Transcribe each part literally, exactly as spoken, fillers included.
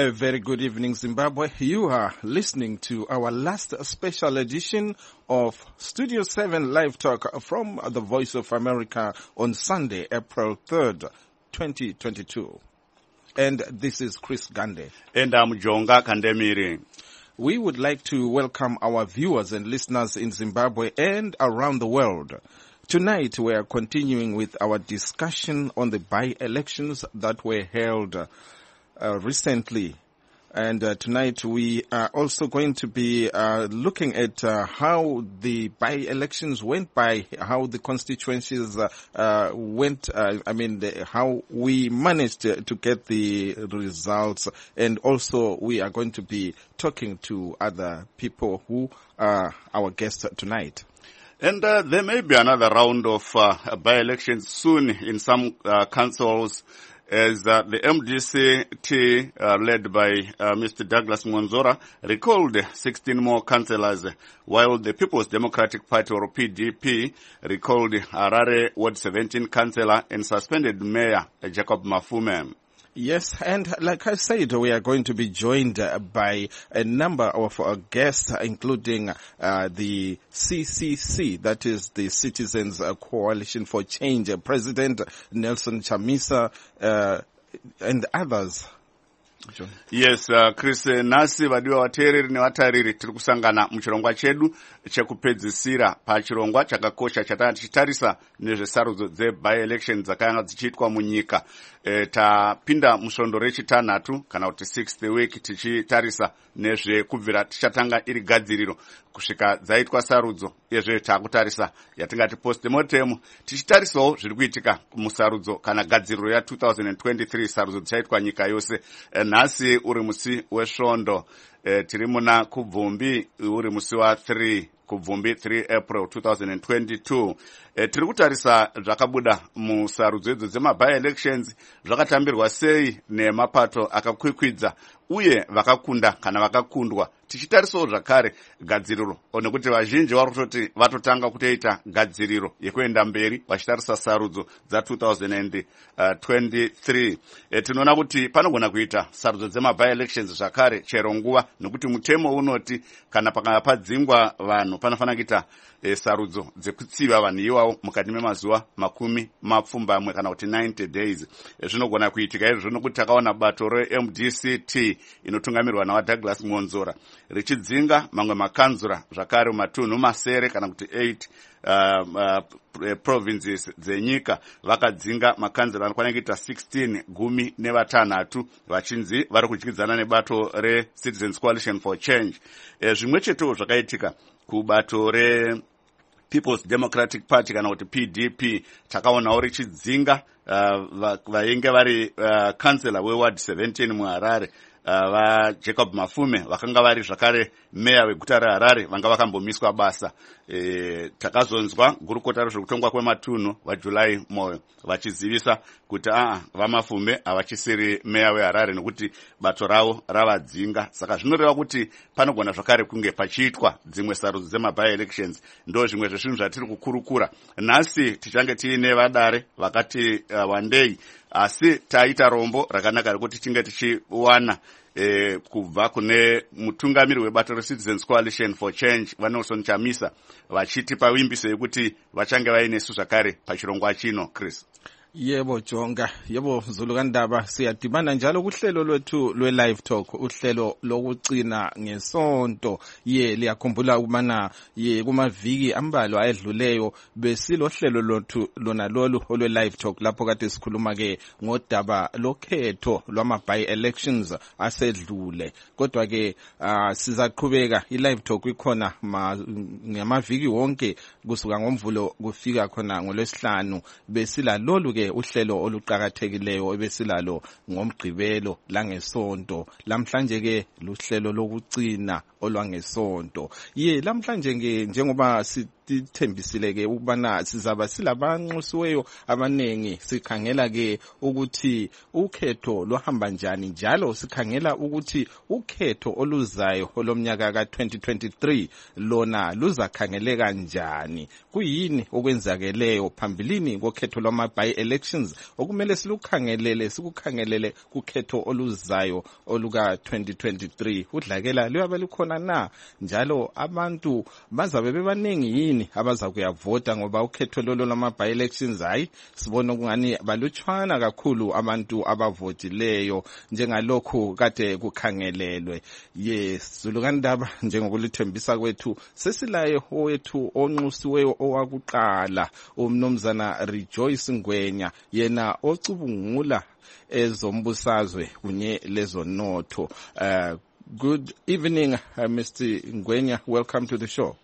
A very good evening, Zimbabwe. You are listening to our last special edition of Studio seven Live Talk from the Voice of America on Sunday, April third, twenty twenty-two. And this is Chris Gande. And I'm Jonga Kandemiri. We would like to welcome our viewers and listeners in Zimbabwe and around the world. Tonight we are continuing with our discussion on the by-elections that were held uh, recently. And uh, tonight we are also going to be uh, looking at uh, how the by-elections went by, how the constituencies uh, uh, went, uh, I mean, the, how we managed to, to get the results. And also we are going to be talking to other people who are our guests tonight. And uh, there may be another round of uh, by-elections soon in some uh, councils, as uh, the M D C T, uh, led by uh, Mister Douglas Mwanzora, recalled sixteen more councillors, while the People's Democratic Party, or P D P, recalled Harare Ward seventeen councillor and suspended Mayor uh, Jacob Mafume. Yes, and like I said, we are going to be joined uh, by a number of uh, guests, including uh, the C C C, that is the Citizens uh, Coalition for Change, uh, President Nelson Chamisa, uh, and others. John. Yes, uh, Chris, nasi vadiwa vateereri nevatariri tiri kusangana muchirongwa chedu chekupedzisira pachirongwa chakakosha chatanga tichitarisa nezvesarudzo dze-by-election dzakanga dzichiitwa munyika. E, tapinda musvondo rechitanhatu kana kuti sixth week tichitarisa nezvekubvira tichatanga iri gadziriro kusvika dzaitwa sarudzo, izve takutarisa yatingati post-mortem, tichitarisawo zviri kuitika musarudzo kana gadziriro ya two thousand twenty-three, sarudzo dzichaitwa nyika yose. E, nhasi uri musi wesvondo, e, tiri muna kubvumbi uri musi wa three kubvumbi three April two thousand twenty-two. E, tiri kutarisa zvakabuda musarudzo idzo dzema-by-elections, zvakatambirwa sei nemapato akakwikwidza uye vakakunda kana vakakundwa. Tichitarisawo zvakare gadziriro, nekuti vazhinji vari kutoti vatotanga kutoita gadziriro yekuenda mberi vachitarisa sarudzo dza two thousand twenty-three. E, tinoona kuti panogona kuita sarudzo dzema-by-elections zvakare chero nguva, nekuti mutemo unoti kana pakanga padzingwa vanhu panofanira kuita e, sarudzo dzekutsiva vanhu iwavo mukati memazuva makumi mapfumbamwe kana kuti ninety days. E, zvinogona kuitika izvo nokuti takaona bato re-M D C T inotungamirwa nawaDouglas Mwanzora richidzinga mamwe makanzura zvakare matunhu masere kana kuti eight uh, uh, provinces dzenyika, vakadzinga makanzura anokwana kuita sixteen gumi nevatanhatu vachinzi vari kudyidzana nebato re-Citizens Coalition for Change. E, zvimwe chetewo zvakaitika kubato re People's Democratic Party kana kuti P D P, takaonawo richidzinga uh, vainge vari uh, councillor weward seventeen muHarare, uh, va Jacob Mafume, vakanga vari zvakare meya weguta reHarare, vanga vakambomiswa basa. E, takazonzwa gurukota rezvekutongwa kwematunhu vaJuly Moyo vachizivisa kuti aa vaMafume havachisiri meya weHarare nekuti bato ravo ravadzinga. Saka zvinoreva kuti panogona zvakare kunge pachiitwa dzimwe sarudzo dzema-by-elections. Ndo zvimwe zvezvinhu zvatiri kukurukura. Nhasi tichange tiine vadare vakati uh, wandei, asi taita rombo rakanaka rekuti tinge tichiwana E, kubva kune mutungamiri webato re-Citizens Coalition for Change vaNelson Chamisa, vachitipa wimbiso yekuti vachange vainesu zvakare pachirongwa chino. Chris. Yebo Jonga, yebo Zulukandaba, siyadibana njalo kuhlelo lwethu lwe-live talk, uhlelo lokucina ngesonto. Ye liyakhumbula ukubana ye kumaviki ambalwa ayedluleyo besilo hlelo lothu lona lolu olwe-live talk lapho kade sikhuluma ke ngodaba lokhetho lwama-by-elections asedlule. Kodwa ke uh, sizaqhubeka i-live talk ikhona ngamaviki wonke kusuka ngomvulo kufika khona ngolwesihlanu, besila lolu ke uhlelo oluqhakathekileyo ebesilalo ngomgqibelo langesonto. Lamhlanje ke luhlelo lokucina olwangesonto. Ye lamhlanje ke njengoba sithembisile ke ukubana sizaba silabanxusiweyo abanengi, sikhangela ke ukuthi ukhetho lohamba njani, njalo sikhangela ukuthi ukhetho oluzayo olomnyaka ka twenty twenty-three lona luzakhangeleka njani, kuyini okwenzakeleyo phambilini kokhetho lwama by elections okumele silukhangelele sikukhangelele kukhetho oluzayo oluka twenty twenty-three udlakela luyabe lukhona na njalo abantu bazabe bebaningi yini abaza kuyavota ngoba ukhetho lolo lama by elections hayi sibona kungani balutshwana kakhulu abantu abavotileyo njengalokhu kade kukhangelelwe. Yes, Zulukandaba njengokulithembisa kwethu sesilaye owethu onxusiweyo owakuqala umnumzana Rejoice Ngwenya yena ocubungula ezombusazwe kunye lezonotho. Uh, good evening, uh, Mister Ngwenya. Welcome to the show.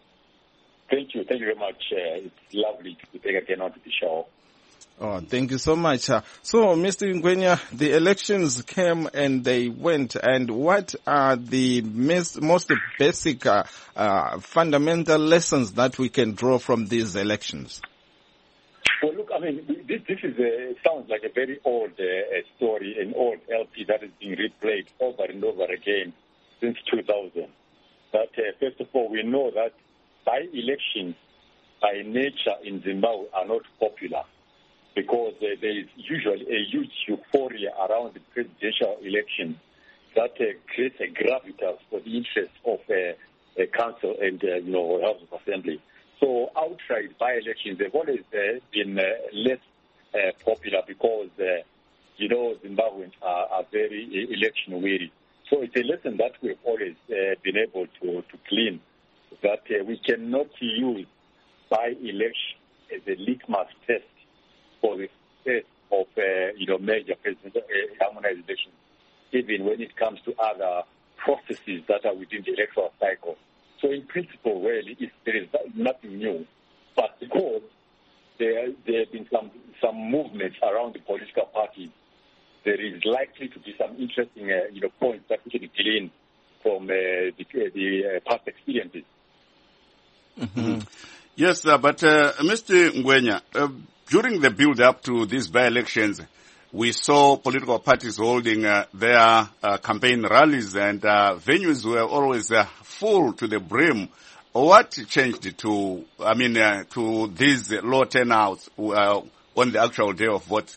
Thank you. Thank you very much. Uh, it's lovely to be back again on the show. Oh, thank you so much. Uh, so, Mister Ngwenya, the elections came and they went, and what are the mis- most basic, uh, uh, fundamental lessons that we can draw from these elections? Well, look, I mean, this, this is a, it sounds like a very old uh, story, an old L P that is being replayed over and over again since two thousand. But uh, first of all, we know that by-elections by nature in Zimbabwe are not popular, because uh, there is usually a huge euphoria around the presidential election that uh, creates a gravitas for the interests of uh, a council and uh, you know House of Assembly. So outright by-elections have always uh, been uh, less uh, popular because uh, you know Zimbabweans are, are very uh, election weary. So it's a lesson that we've always uh, been able to to glean, that uh, we cannot use by-election as a litmus test for the success of uh, you know major presidential uh, harmonized elections, even when it comes to other processes that are within the electoral cycle. So in principle, really, it's, there is nothing new, but because there there have been some some movements around the political parties, there is likely to be some interesting uh, you know points that we can glean from uh, the, the uh, past experiences. Mm-hmm. Yes, uh, but uh, Mister Ngwenya, uh, during the build-up to these by-elections, we saw political parties holding uh, their uh, campaign rallies, and uh, venues were always uh, full to the brim. What changed to, I mean, uh, to these low turnouts uh, on the actual day of vote?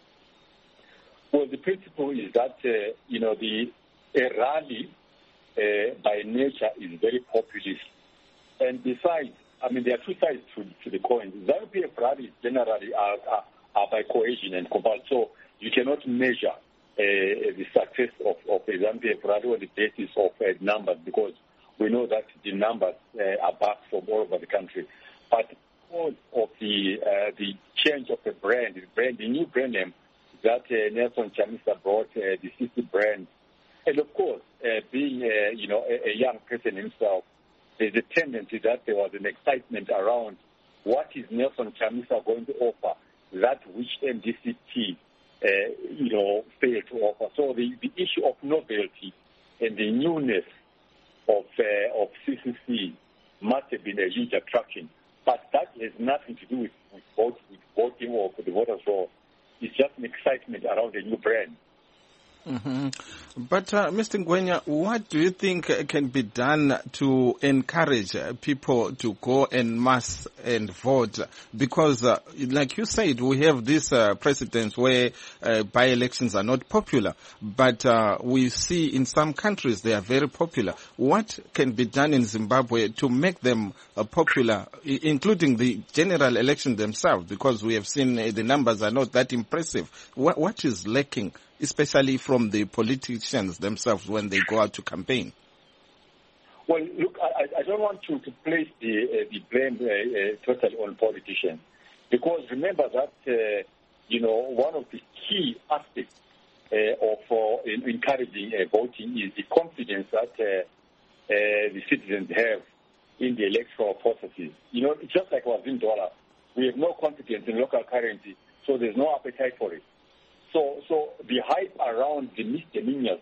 Well, the principle is that uh, you know the a rally uh, by nature is very populist, and besides, I mean, there are two sides to, to the coin. ZANU P F rallies generally are, are, are by cohesion and cabal, so you cannot measure uh, the success of, of a ZANU P F rally on the basis of uh, numbers, because we know that the numbers uh, are back from all over the country. But because of the uh, the change of the brand, the brand, the new brand name that uh, Nelson Chamisa brought, uh, the city brand, and of course, uh, being uh, you know a, a young person himself, there's a tendency that there was an excitement around what is Nelson Chamisa going to offer, that which M D C T, uh, you know, failed to offer. So the, the issue of novelty and the newness of uh, of C C C must have been a huge attraction. But that has nothing to do with, with, vote, with voting or for the voters' roll. It's just an excitement around a new brand. Mm-hmm. But, uh, Mister Ngwenya, what do you think can be done to encourage uh, people to go en masse and vote? Because, uh, like you said, we have this uh, precedent where uh, by-elections are not popular, but uh, we see in some countries they are very popular. What can be done in Zimbabwe to make them uh, popular, I- including the general election themselves? Because we have seen uh, the numbers are not that impressive. What, what is lacking, especially from the politicians themselves when they go out to campaign? Well, look, I, I don't want to, to place the, uh, the blame uh, uh, totally on politicians, because remember that, uh, you know, one of the key aspects uh, of uh, in encouraging uh, voting is the confidence that uh, uh, the citizens have in the electoral processes. You know, it's just like Wazim Dollar. We have no confidence in local currency, so there's no appetite for it. So, so the hype around the misdemeanors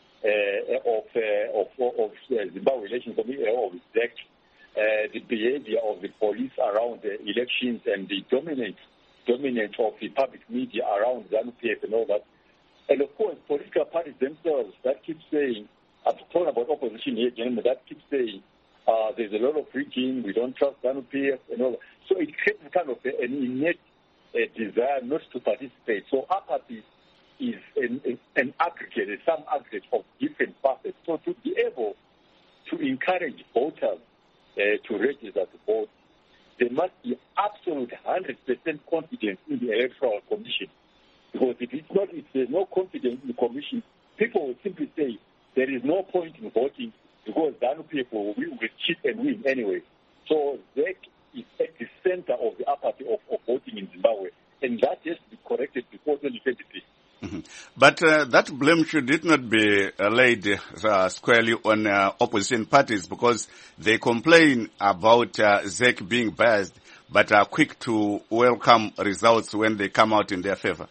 uh, of, uh, of of uh, Zimbabwe elections, of Z E C, uh, the behavior of the police around the elections, and the dominant dominance of the public media around ZANU P F and all that, and of course political parties themselves that keep saying, I'm talking about opposition here, gentlemen, that keep saying uh, there's a lot of rigging, we don't trust ZANU P F and all that. So it creates kind of an innate Uh, a desire not to participate. So apathy is an, an aggregate, some aggregate of different facets. So to be able to encourage voters uh, to register to vote, there must be absolute one hundred percent confidence in the Electoral Commission. Because if it's not, if there's no confidence in the Commission, people will simply say there is no point in voting because then people will, will cheat and win anyway. So that is at the center of the apathy of, of voting in Zimbabwe. And that has to be corrected before twenty twenty-three. Mm-hmm. But uh, that blame should it not be uh, laid uh, squarely on uh, opposition parties because they complain about uh, Z E C being biased but are quick to welcome results when they come out in their favor.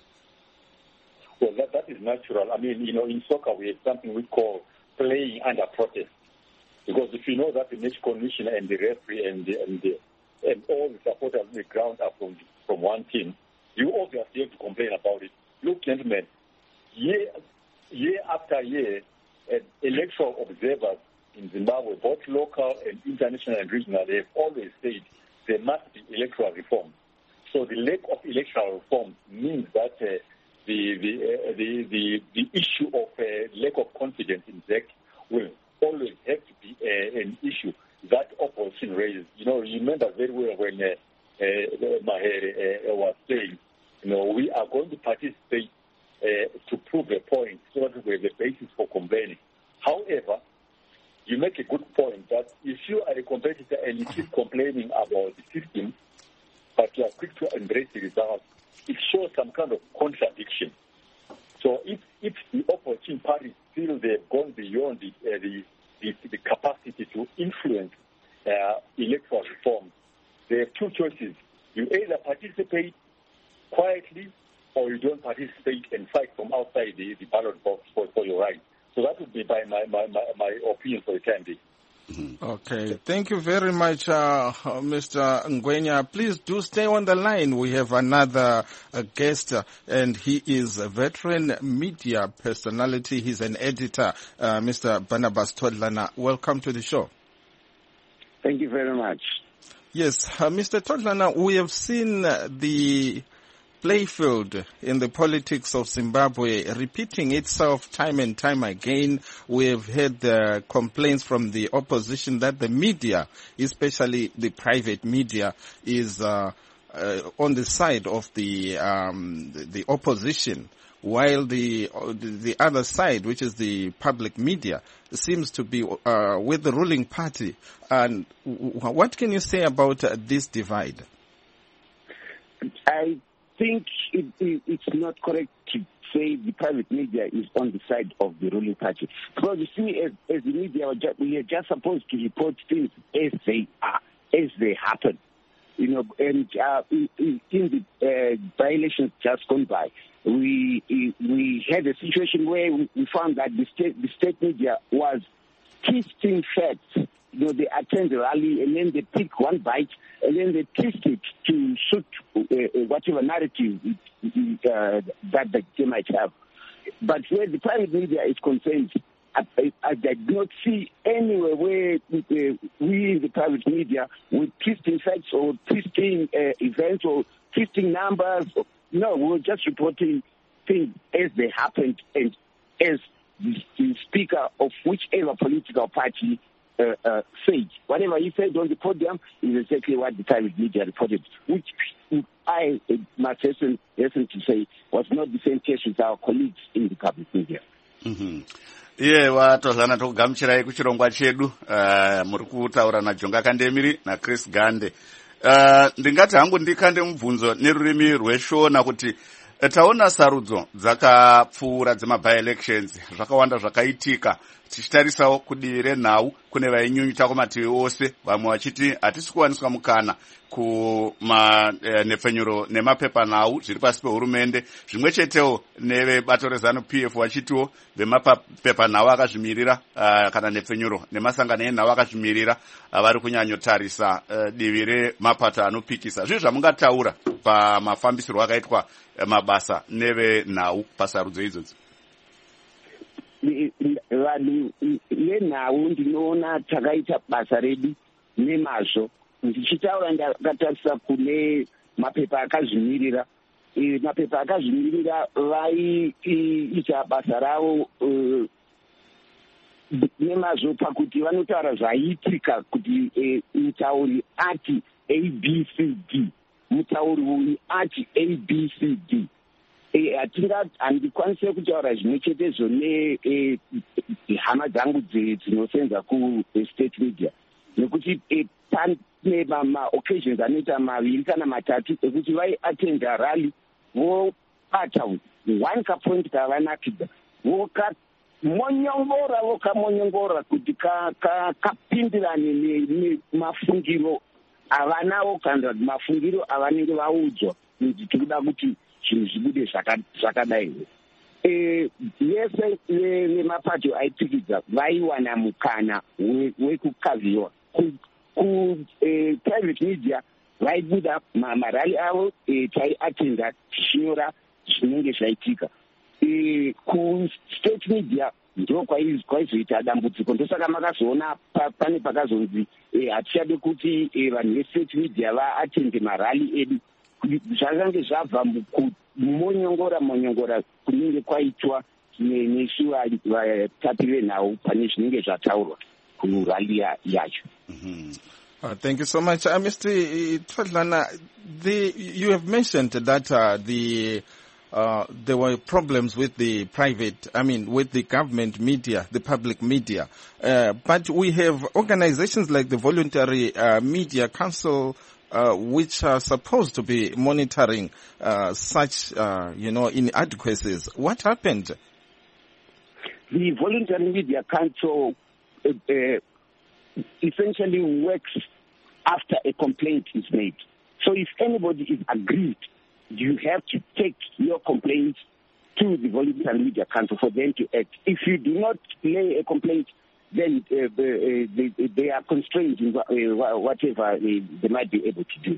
Well, that, that is natural. I mean, you know, in soccer we have something we call playing under protest. Because if you know that the match commissioner and the referee and the, and, the, and all the supporters on the ground are from, from one team, you obviously have to complain about it. Look, gentlemen, year, year after year, uh, electoral observers in Zimbabwe, both local and international and regional, they have always said there must be electoral reform. So the lack of electoral reform means that uh, the, the, uh, the, the, the issue of uh, lack of confidence in Z E C will always have to be uh, an issue that opposition raises. You know, you remember very well when uh, uh, Mahere uh, was saying, you know, we are going to participate uh, to prove a point so that we have a basis for complaining. However, you make a good point that if you are a competitor and you keep complaining about the system, but you are quick to embrace the results, it shows some kind of contradiction. So if, if the opposition parties feel they've gone beyond the, uh, the, the, the capacity to influence uh, electoral reform, there are two choices. You either participate quietly or you don't participate and fight from outside the, the ballot box for, for your right. So that would be by my, my, my, my opinion for the time being. Okay, thank you very much, uh, Mister Ngwenya. Please do stay on the line. We have another uh, guest, uh, and he is a veteran media personality. He's an editor, uh, Mister Barnabas Todlana. Welcome to the show. Thank you very much. Yes, uh, Mister Todlana, we have seen uh, the playfield in the politics of Zimbabwe repeating itself time and time again. We have heard uh, complaints from the opposition that the media, especially the private media, is uh, uh, on the side of the um, the, the opposition, while the the other side, which is the public media, seems to be uh, with the ruling party. And what can you say about uh, this divide? I think it, it, it's not correct to say the private media is on the side of the ruling party. Because you see, as, as the media, we are just supposed to report things as they are, as they happen. You know, and uh, in, in the uh, by-elections just gone by, we we had a situation where we found that the state, the state media was twisting facts. You know, they attend the rally and then they pick one bite and then they twist it to suit uh, whatever narrative uh, that they might have. But where the private media is concerned, I, I, I did not see anywhere where uh, we in the private media were twisting facts or twisting uh, events or twisting numbers. No, we were just reporting things as they happened and as the, the speaker of whichever political party Uh, uh, said. Whatever he said on the podium is exactly what the private media reported, which I uh, must hasten, hasten to say was not the same case with our colleagues in the public media. Mm-hmm. Iye watozana tokugamuchirai kuchirongwa chedu uh, muri kutaura naJonga Kandemiri naChris Gande. Uh, ndingati hangu ndikande mubvunzo nerurimi rweshona kuti taona sarudzo dzakapfuura dzema-by-elections zvakawanda zvakaitika tichitarisawo kudivi renhau kune vainyunyuta kumativi ose, vamwe vachiti hatisi kuwaniswa mukana kumanhepfenyuro e, nemapepanhau zviri pasi pehurumende, zvimwe chetewo nevebato rezanu P F vachitiwo vemapepanhau akazvimirira uh, kana nhepfenyuro nemasangano enhau akazvimirira uh, vari kunyanyotarisa uh, divi remapato anopikisa. Zvinhu zvamungataura pamafambisiro akaitwa uh, mabasa nevenhau pasarudzo idzodzo? Vanhu venhau ndinoona takaita basa redu nemazvo. Ndichitaura ndakatarisa kune mapepa akazvimirira mapepa akazvimirira vaiita basa ravo nemazvo pakuti vanotaura zvaiitika kuti mutauri ati A B C D, mutauri uyu ati A B C D. Handikwanise kutaura zvimwe chetezvo nehama dzangu dzinosenza ku-state media, nekuti pane maoccasions anoita maviri kana matatu ekuti vaiatenda rally vobata one kapoint kavanakidza vokamonyongora vokamonyongora kuti kapindirane nemafungiro avanawo kana mafungiro avanenge vaudzwa kuti tikuda kuti zvinhu zvibude zvakadai. Yese vemapato aipikidza vaiwana mukana wekukavhiwa ku-private media, vaibuda marali avo taiatenda tichinyora zvinenge zvaitika. Ku-state media ndo kwaizoita dambudziko, ndosaka makazoona pane pakazonzi hatichade kuti vanhu vestate media vaatende marali edu. Zvakange zvabva mumonyongora monyongora kunenge kwaitwa nesu vatapire nawo pane zvinenge zvataurwa kurali yacho. Uh, thank you so much. Uh, Mister Todlana, the, you have mentioned that uh, the uh, there were problems with the private, I mean, with the government media, the public media. Uh, but we have organizations like the Voluntary uh, Media Council, uh, which are supposed to be monitoring uh, such, uh, you know, inadequacies. What happened? The Voluntary Media Council uh, uh, essentially works after a complaint is made. So if anybody is aggrieved, you have to take your complaint to the Voluntary Media Council for them to act. If you do not lay a complaint, then uh, they, they are constrained in whatever they, they might be able to do.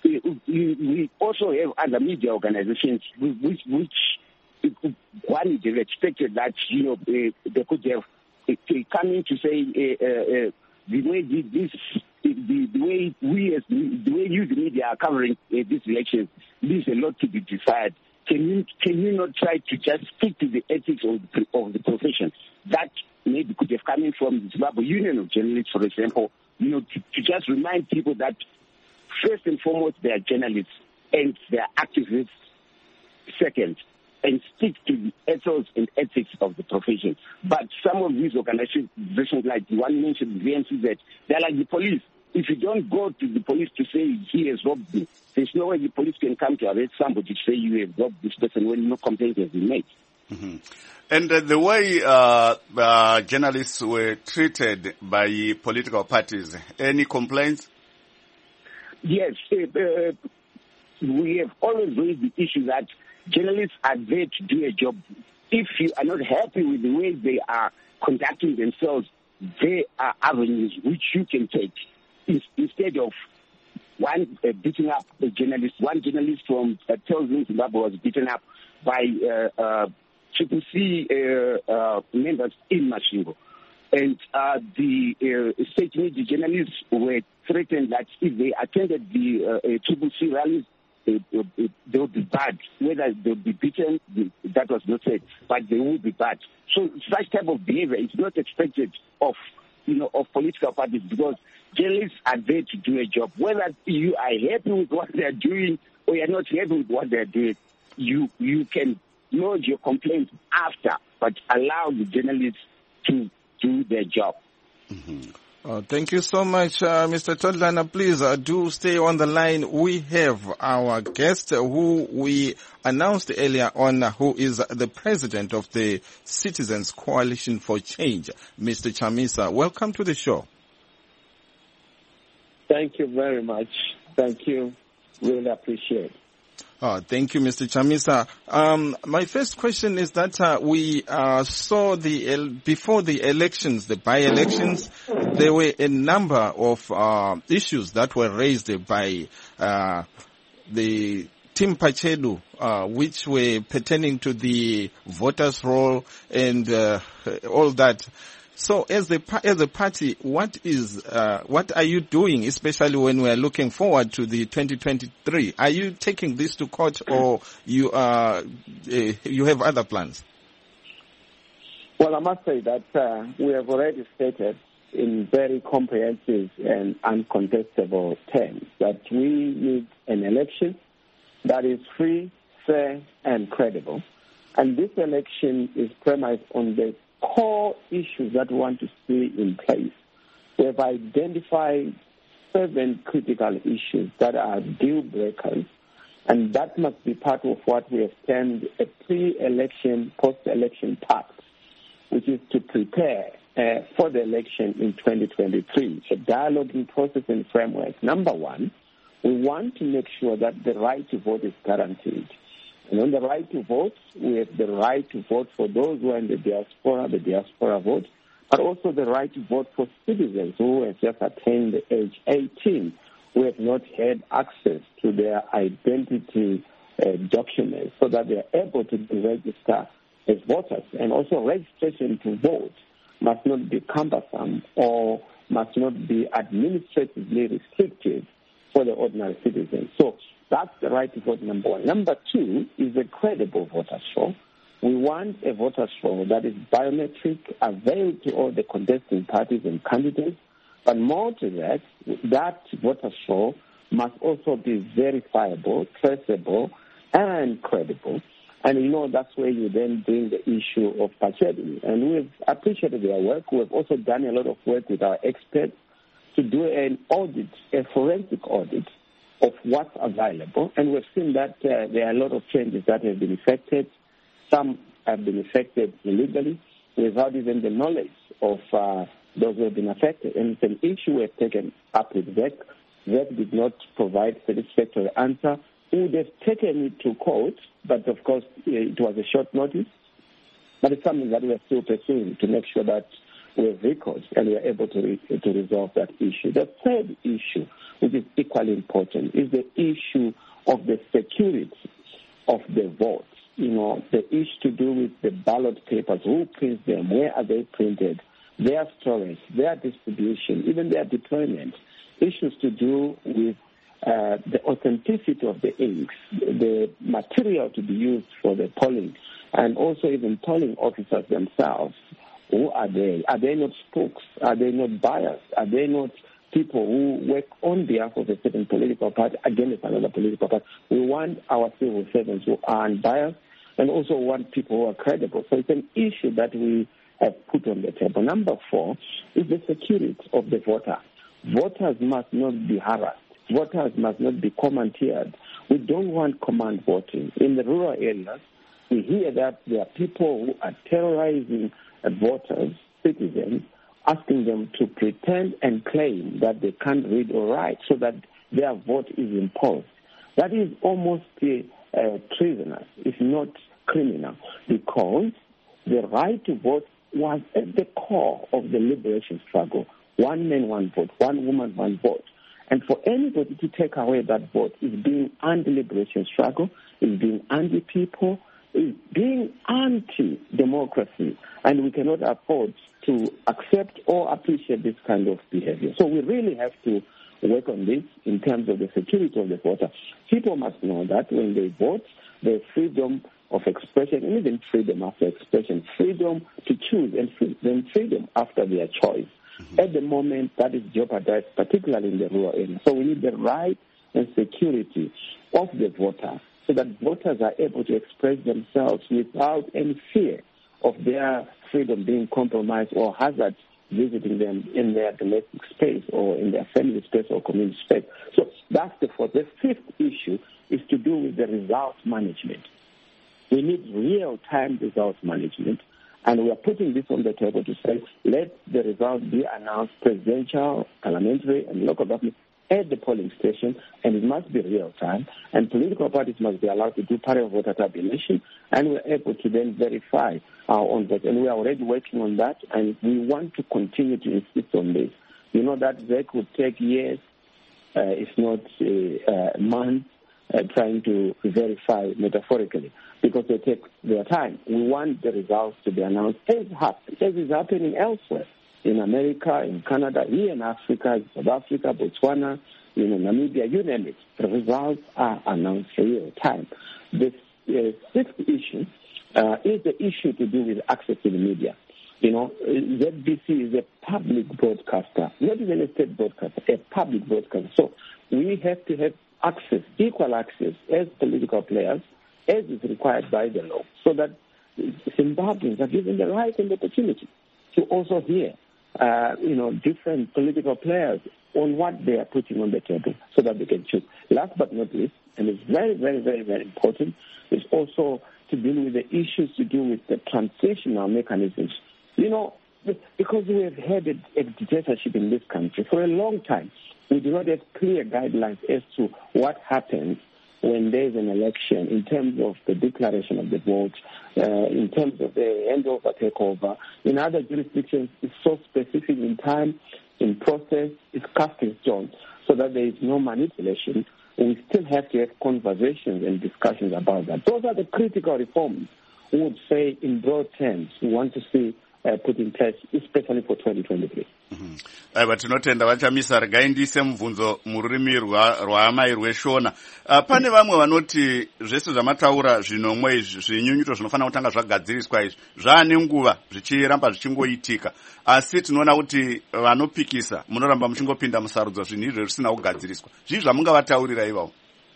We also have other media organizations which, which one is expected that, you know, they could have come in to say uh, uh, the way this, the, the way we as the way you the media are covering uh, this election, leaves a lot to be desired. Can you can you not try to just stick to the ethics of the, of the profession? That maybe could have come in from the Zimbabwe Union of Journalists, for example. You know, to, to just remind people that first and foremost they are journalists and they are activists second, and stick to the ethos and ethics of the profession. But some of these organizations, like the one mentioned, the V N C Z, they're like the police. If you don't go to the police to say he has robbed me, there's no way the police can come to arrest somebody to say you have robbed this person when no complaint has been made. Mm-hmm. And uh, the way uh, uh, journalists were treated by political parties, any complaints? Yes, uh, we have always raised the issue that journalists are there to do a job. If you are not happy with the way they are conducting themselves, there are avenues which you can take. Instead of one uh, beating up a journalist, one journalist from uh, Tellsville, Zimbabwe was beaten up by uh, uh, Triple C uh, uh, members in Masvingo. And uh, the uh, state media journalists were threatened that if they attended the uh, uh, Triple C rallies, It, it, it, they would be bad. Whether they would be beaten, that was not said, but they would be bad. So such type of behavior is not expected of, you know, of political parties, because journalists are there to do a job. Whether you are happy with what they are doing or you are not happy with what they are doing, you you can lodge your complaint after, but allow the journalists to do their job. Mm-hmm. Uh, thank you so much, uh, Mister Todlana. Please uh, do stay on the line. We have our guest uh, who we announced earlier on, uh, who is the president of the Citizens Coalition for Change, Mister Chamisa. Welcome to the show. Thank you very much. Thank you. Really appreciate it. Oh, thank you, Mister Chamisa. Um, my first question is that uh, we uh, saw the el- before the elections, the by-elections, there were a number of uh, issues that were raised by uh, the Team Pachelu, uh, which were pertaining to the voters' roll and uh, all that. So, as a pa- as a party, what is uh, what are you doing, especially when we are looking forward to the twenty twenty-three? Are you taking this to court, or you uh, uh, you have other plans? Well, I must say that uh, we have already stated in very comprehensive and uncontestable terms that we need an election that is free, fair, and credible. And this election is premised on the core issues that we want to see in place. We have identified seven critical issues that are deal breakers, and that must be part of what we have termed a pre-election, post-election pact, which is to prepare uh, for the election in twenty twenty-three, a dialoguing process and framework. Number one, we want to make sure that the right to vote is guaranteed. And on the right to vote, we have the right to vote for those who are in the diaspora, the diaspora vote, but also the right to vote for citizens who have just attained the age eighteen, who have not had access to their identity uh, documents so that they are able to register as voters. And also registration to vote must not be cumbersome or must not be administratively restrictive for the ordinary citizen. So that's the right to vote, number one. Number two is a credible voter show. We want a voter show that is biometric, available to all the contesting parties and candidates. But more to that, that voter show must also be verifiable, traceable, and credible. And, you know, that's where you then bring the issue of partiality. And we've appreciated their work. We've also done a lot of work with our experts to do an audit, a forensic audit of what's available. And we've seen that uh, there are a lot of changes that have been effected. Some have been affected illegally without even the knowledge of uh, those who have been affected. And it's an issue we have taken up with V E C. V E C did not provide satisfactory answer. We would have taken it to court, but of course it was a short notice. But it's something that we are still pursuing to make sure that we have recourse and we are able to, re- to resolve that issue. The third issue, which is equally important, is the issue of the security of the vote. You know, the issue to do with the ballot papers, who prints them, where are they printed, their storage, their distribution, even their deployment. Issues to do with uh, the authenticity of the inks, the material to be used for the polling, and also even polling officers themselves. Who are they? Are they not spokes? Are they not biased? Are they not people who work on behalf of a certain political party against another political party? We want our civil servants who are unbiased and also want people who are credible. So it's an issue that we have put on the table. Number four is the security of the voter. Voters must not be harassed. Voters must not be commandeered. We don't want command voting. In the rural areas, we hear that there are people who are terrorizing voters, citizens, asking them to pretend and claim that they can't read or write so that their vote is imposed. That is almost uh, treasonous, if not criminal, because the right to vote was at the core of the liberation struggle. One man, one vote. One woman, one vote. And for anybody to take away that vote is being anti-liberation struggle, is being anti-people, is being anti-democracy. And we cannot afford to accept or appreciate this kind of behavior. So we really have to work on this in terms of the security of the voter. People must know that when they vote, there's freedom of expression, and even freedom after expression, freedom to choose, and then freedom after their choice. Mm-hmm. At the moment, that is jeopardized, particularly in the rural area. So we need the right and security of the voter so that voters are able to express themselves without any fear of their freedom being compromised or hazard visiting them in their domestic space or in their family space or community space. So that's the fourth. The fifth issue is to do with the results management. We need real-time results management, and we are putting this on the table to say, let the results be announced presidential, parliamentary, and local government at the polling station, and it must be real-time, and political parties must be allowed to do parallel voter tabulation, and we're able to then verify our own vote. And we are already working on that, and we want to continue to insist on this. You know that that would take years, uh, if not uh, uh, months, Uh, trying to verify metaphorically. because they take their time. We want the results to be announced as, happen, as is happening elsewhere, in America, in Canada, here in Africa, South Africa, Botswana, you know, Namibia, you name it. The results are announced real time. The uh, sixth issue uh, is the issue to do with access to the media. You know, Z B C is a public broadcaster, not even a state broadcaster, a public broadcaster. So we have to have access, equal access as political players, as is required by the law, so that Zimbabweans are given the right and the opportunity to also hear, uh, you know, different political players on what they are putting on the table so that they can choose. Last but not least, and it's very, very, very, very important, is also to deal with the issues to do with the transitional mechanisms. You know, because we have had a, a dictatorship in this country for a long time, we do not have clear guidelines as to what happens when there is an election in terms of the declaration of the vote, uh, in terms of the handover, takeover. In other jurisdictions, it's so specific in time, in process, it's casting stones so that there is no manipulation. We still have to have conversations and discussions about that. Those are the critical reforms we would say in broad terms we want to see uh, put in place, especially for twenty twenty-three. Mm-hmm. Aiwa, tinotenda vachamisa regai ndiise mubvunzo mururimi rwaamai rweshona. Uh, pane vamwe vanoti zvese zvamataura zvinomwe izvi zvinyunyuto zvinofanira kutanga zvagadziriswa izvi zvaane nguva zvichiramba zvichingoitika, asi tinoona kuti vanopikisa munoramba muchingopinda musarudzo zvinhu izvo zvisina kugadziriswa. Zvii zvamungavataurira ivavo?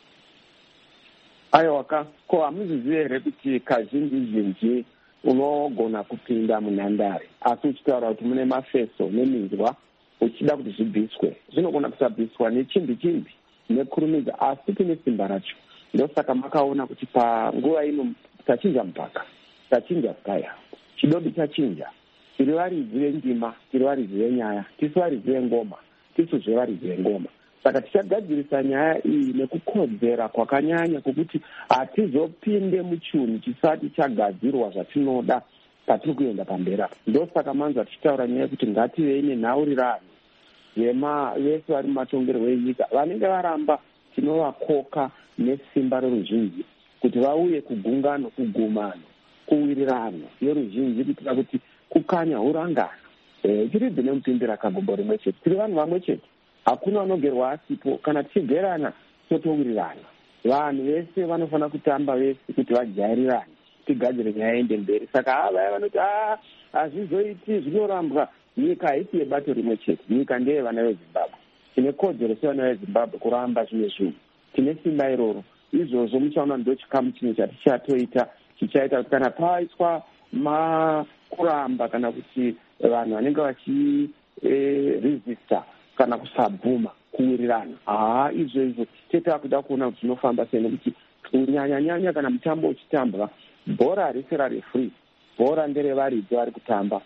Aiwa, ko hamuzizivi here kuti kazhinji zhinji unogona kupinda munhandare asi uchitaura kuti mune mafeso neminzwa uchida kuti zvibviswe, zvinogona kusabviswa nechimbi chimbi nekurumidza, asi tine simba racho. Ndosaka makaona kuti panguva ino tachinja mupaka, tachinja skaya, chidobi chachinja, tiri varidzi vendima, tiri varidzi venyaya, tisi varidzi vengoma, tisizve varidzi vengoma. Saka tichagadzirisa nyaya iyi nekukodzera kwakanyanya kwokuti hatizopinde muchinhu chisati chagadzirwa zvatinoda patiri kuenda pamberi. Ndosaka manza tichitaura nyaya yekuti ngativei nenhaurirano yema vese vari mumatongerwo enyika vanenge varamba tinovakoka nesimba roruzhinji kuti vauye kugungano, kugumano, kuwirirano yoruzhinji kuitira kuti kukanya hurangano. E, tiridze nemupimbira akagombo rimwe chete, tiri vanhu vamwe chete, hakuna anogerwa asipo. Kana tichigerana totowirirana. Vanhu vese vanofanira kutamba vese kuti vajairirane, tigadzire nyaya ende mberi. Saka ava vanoti ah hazvizoiti, zvinorambwa. Nyika haisi yebato rimwe chete, nyika ndeye vana veZimbabwe. Tine kodzero sevana veZimbabwe kuramba zvimwe zvinhu, tine simba iroro. Izvozvo muchaona ndo chikamu chimwe chatichatoita chichaita kuti kana paiswa makuramba kana kuti vanhu vanenge vachiresista kana kusabvuma kuwirirana, haa izvozvo teta kuda kuona kuti tinofamba sei, nekuti kunyanya-nyanya kana mutambo uchitambwa bhora harisi rarefree, bhora nderevaridzi vari kutamba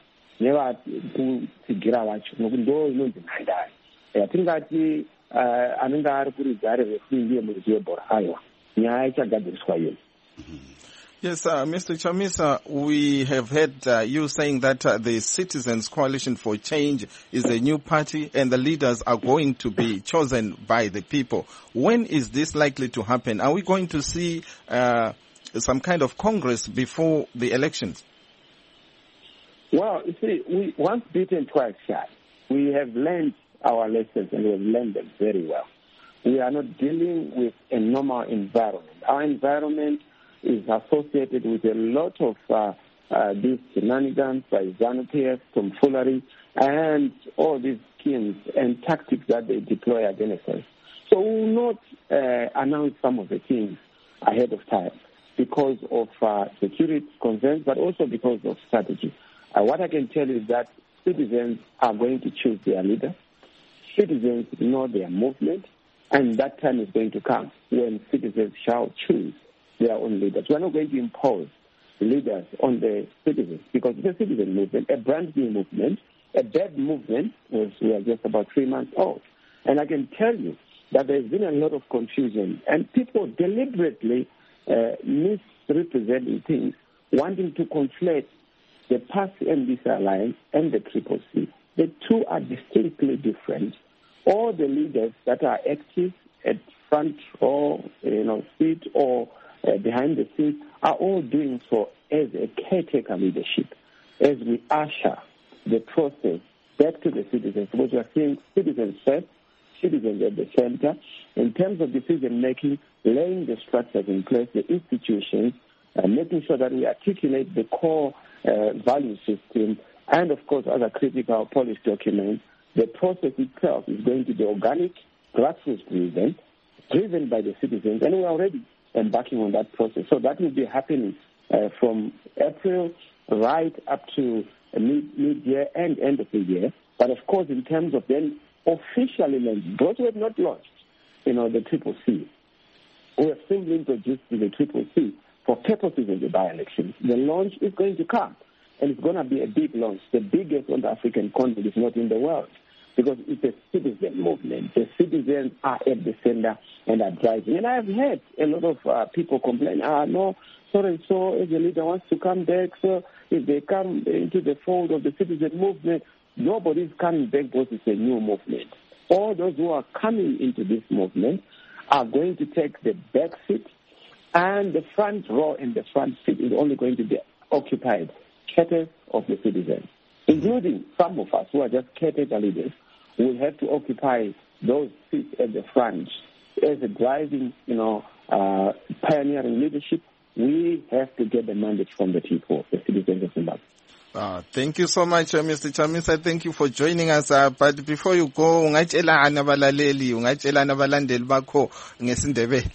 nevatigira vacho, nokuti ndo inonzi nhandare. Yatingati uh, anenge ari kuridza ari refree ndiye muridzi webhora, aiwa nyaya ichagadziriswa iyo. Yes, uh, Mister Chamisa, we have heard uh, you saying that uh, the Citizens Coalition for Change is a new party and the leaders are going to be chosen by the people. When is this likely to happen? Are we going to see uh, some kind of congress before the elections? Well, you see, we once beaten, twice shy. We have learned our lessons and we have learned them very well. We are not dealing with a normal environment. Our environment is associated with a lot of uh, uh, these shenanigans by ZANU-P F, tomfoolery, and all these schemes and tactics that they deploy against us. So we will not uh, announce some of the things ahead of time because of uh, security concerns, but also because of strategy. Uh, what I can tell you is that citizens are going to choose their leader. Citizens know their movement, and that time is going to come when citizens shall choose their own leaders. We are not going to impose leaders on the citizens because it's a citizen movement, a brand new movement. A bad movement was we are just about three months old. And I can tell you that there's been a lot of confusion and people deliberately uh, misrepresenting things, wanting to conflate the Party and this alliance and the Triple C. The two are distinctly different. All the leaders that are active at front or, you know, seat or uh, behind the scenes, are all doing so as a caretaker leadership, as we usher the process back to the citizens, because we are seeing citizens first, citizens at the center, in terms of decision-making, laying the structures in place, the institutions, uh, making sure that we articulate the core uh, value system, and, of course, other critical policy documents. The process itself is going to be organic, grassroots-driven, driven by the citizens, and we're already embarking on that process. So that will be happening uh, from April right up to mid- mid-year and end of the year. But, of course, in terms of then officially launching, those who have not launched, you know, the Triple C, we have simply introduced the Triple C for purposes of the by-election. The launch is going to come, and it's going to be a big launch, the biggest on the African continent, if not in the world, because it's a citizen movement. The citizens are at the center and are driving. And I've heard a lot of uh, people complain, ah, no, so-and-so as a leader wants to come back, so if they come into the fold of the citizen movement, nobody's coming back because it's a new movement. All those who are coming into this movement are going to take the back seat, and the front row and the front seat is only going to be occupied caretaker of the citizens, including some of us who are just caretaker leaders. Will have to occupy those seats at the front as a driving, you know, uh, pioneering leadership. We have to get the mandate from the people, the citizens of Zimbabwe. Uh, thank you so much, uh, Mister Chamisa. Thank you for joining us. Uh, but before you go, ungatshelana abalaleli, ungatshelana abalandeli bakho ngesindebele.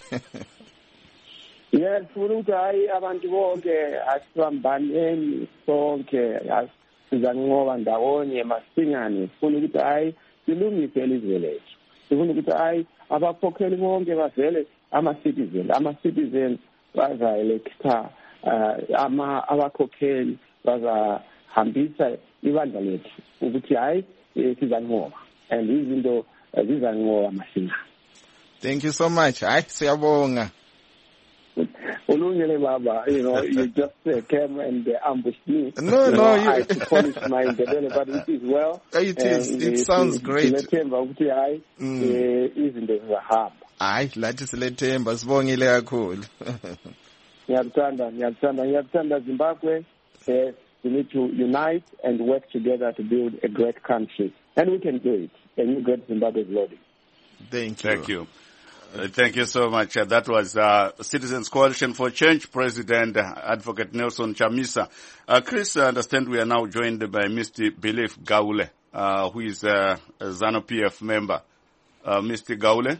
Yes, funa ukuthi hayi abantu bonke asibambaneni sonke sizanqoba ndawonye masingane. Funa ukuthi hayi silungise ilizwe lethu. Sifuna ukuthi hayi abakhokheli bonke bavele ama-citizens, ama-citizens baza-electa ama abakhokheli bazahambisa ibandla lethu ukuthi hayi sizanqoba and izinto zizanqoba masingane. Thank you so much. Hayi siyabonga. Ulungile baba, you know, you just uh, came and uh, ambushed me. No, you no, know, you... I polish my Ndebele, but it is well. It is, and it sounds great. Silethemba ukuthi hayi izinto zizahamba. Hayi, lathi silethemba, sibongile kakhulu. Ngiyakuthanda, ngiyakuthanda, ngiyakuthanda Zimbabwe. We need to unite and work together to build a great country. And we can do it. A new great Zimbabwe is loading. Thank you. Thank you. Uh, thank you so much. Uh, that was uh, Citizens Coalition for Change President uh, Advocate Nelson Chamisa. Uh, Chris, I understand we are now joined by Mister Belief Gaule, uh, who is uh, a ZANU-P F member. Uh, Mister Gaule?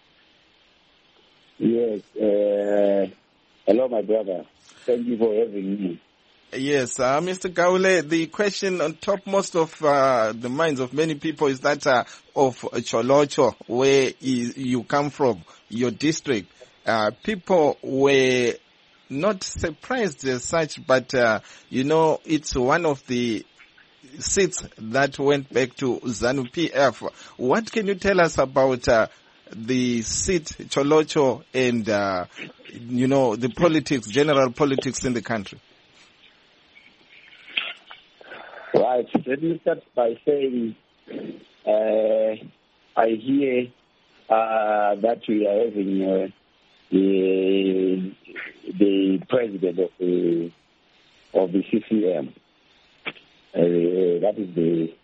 Yes. Uh, hello, my brother. Thank you for having me. Yes, uh, Mister Gaule, the question on top most of uh, the minds of many people is that uh, of Tsholotsho, where you come from, your district. Uh, people were not surprised as such, but, uh, you know, it's one of the seats that went back to ZANU-P F. What can you tell us about uh, the seat, Tsholotsho, and, uh, you know, the politics, general politics in the country? Right. Let me start by saying uh, I hear uh, that we are having uh, the, the president of the of the C C M. Uh, that is the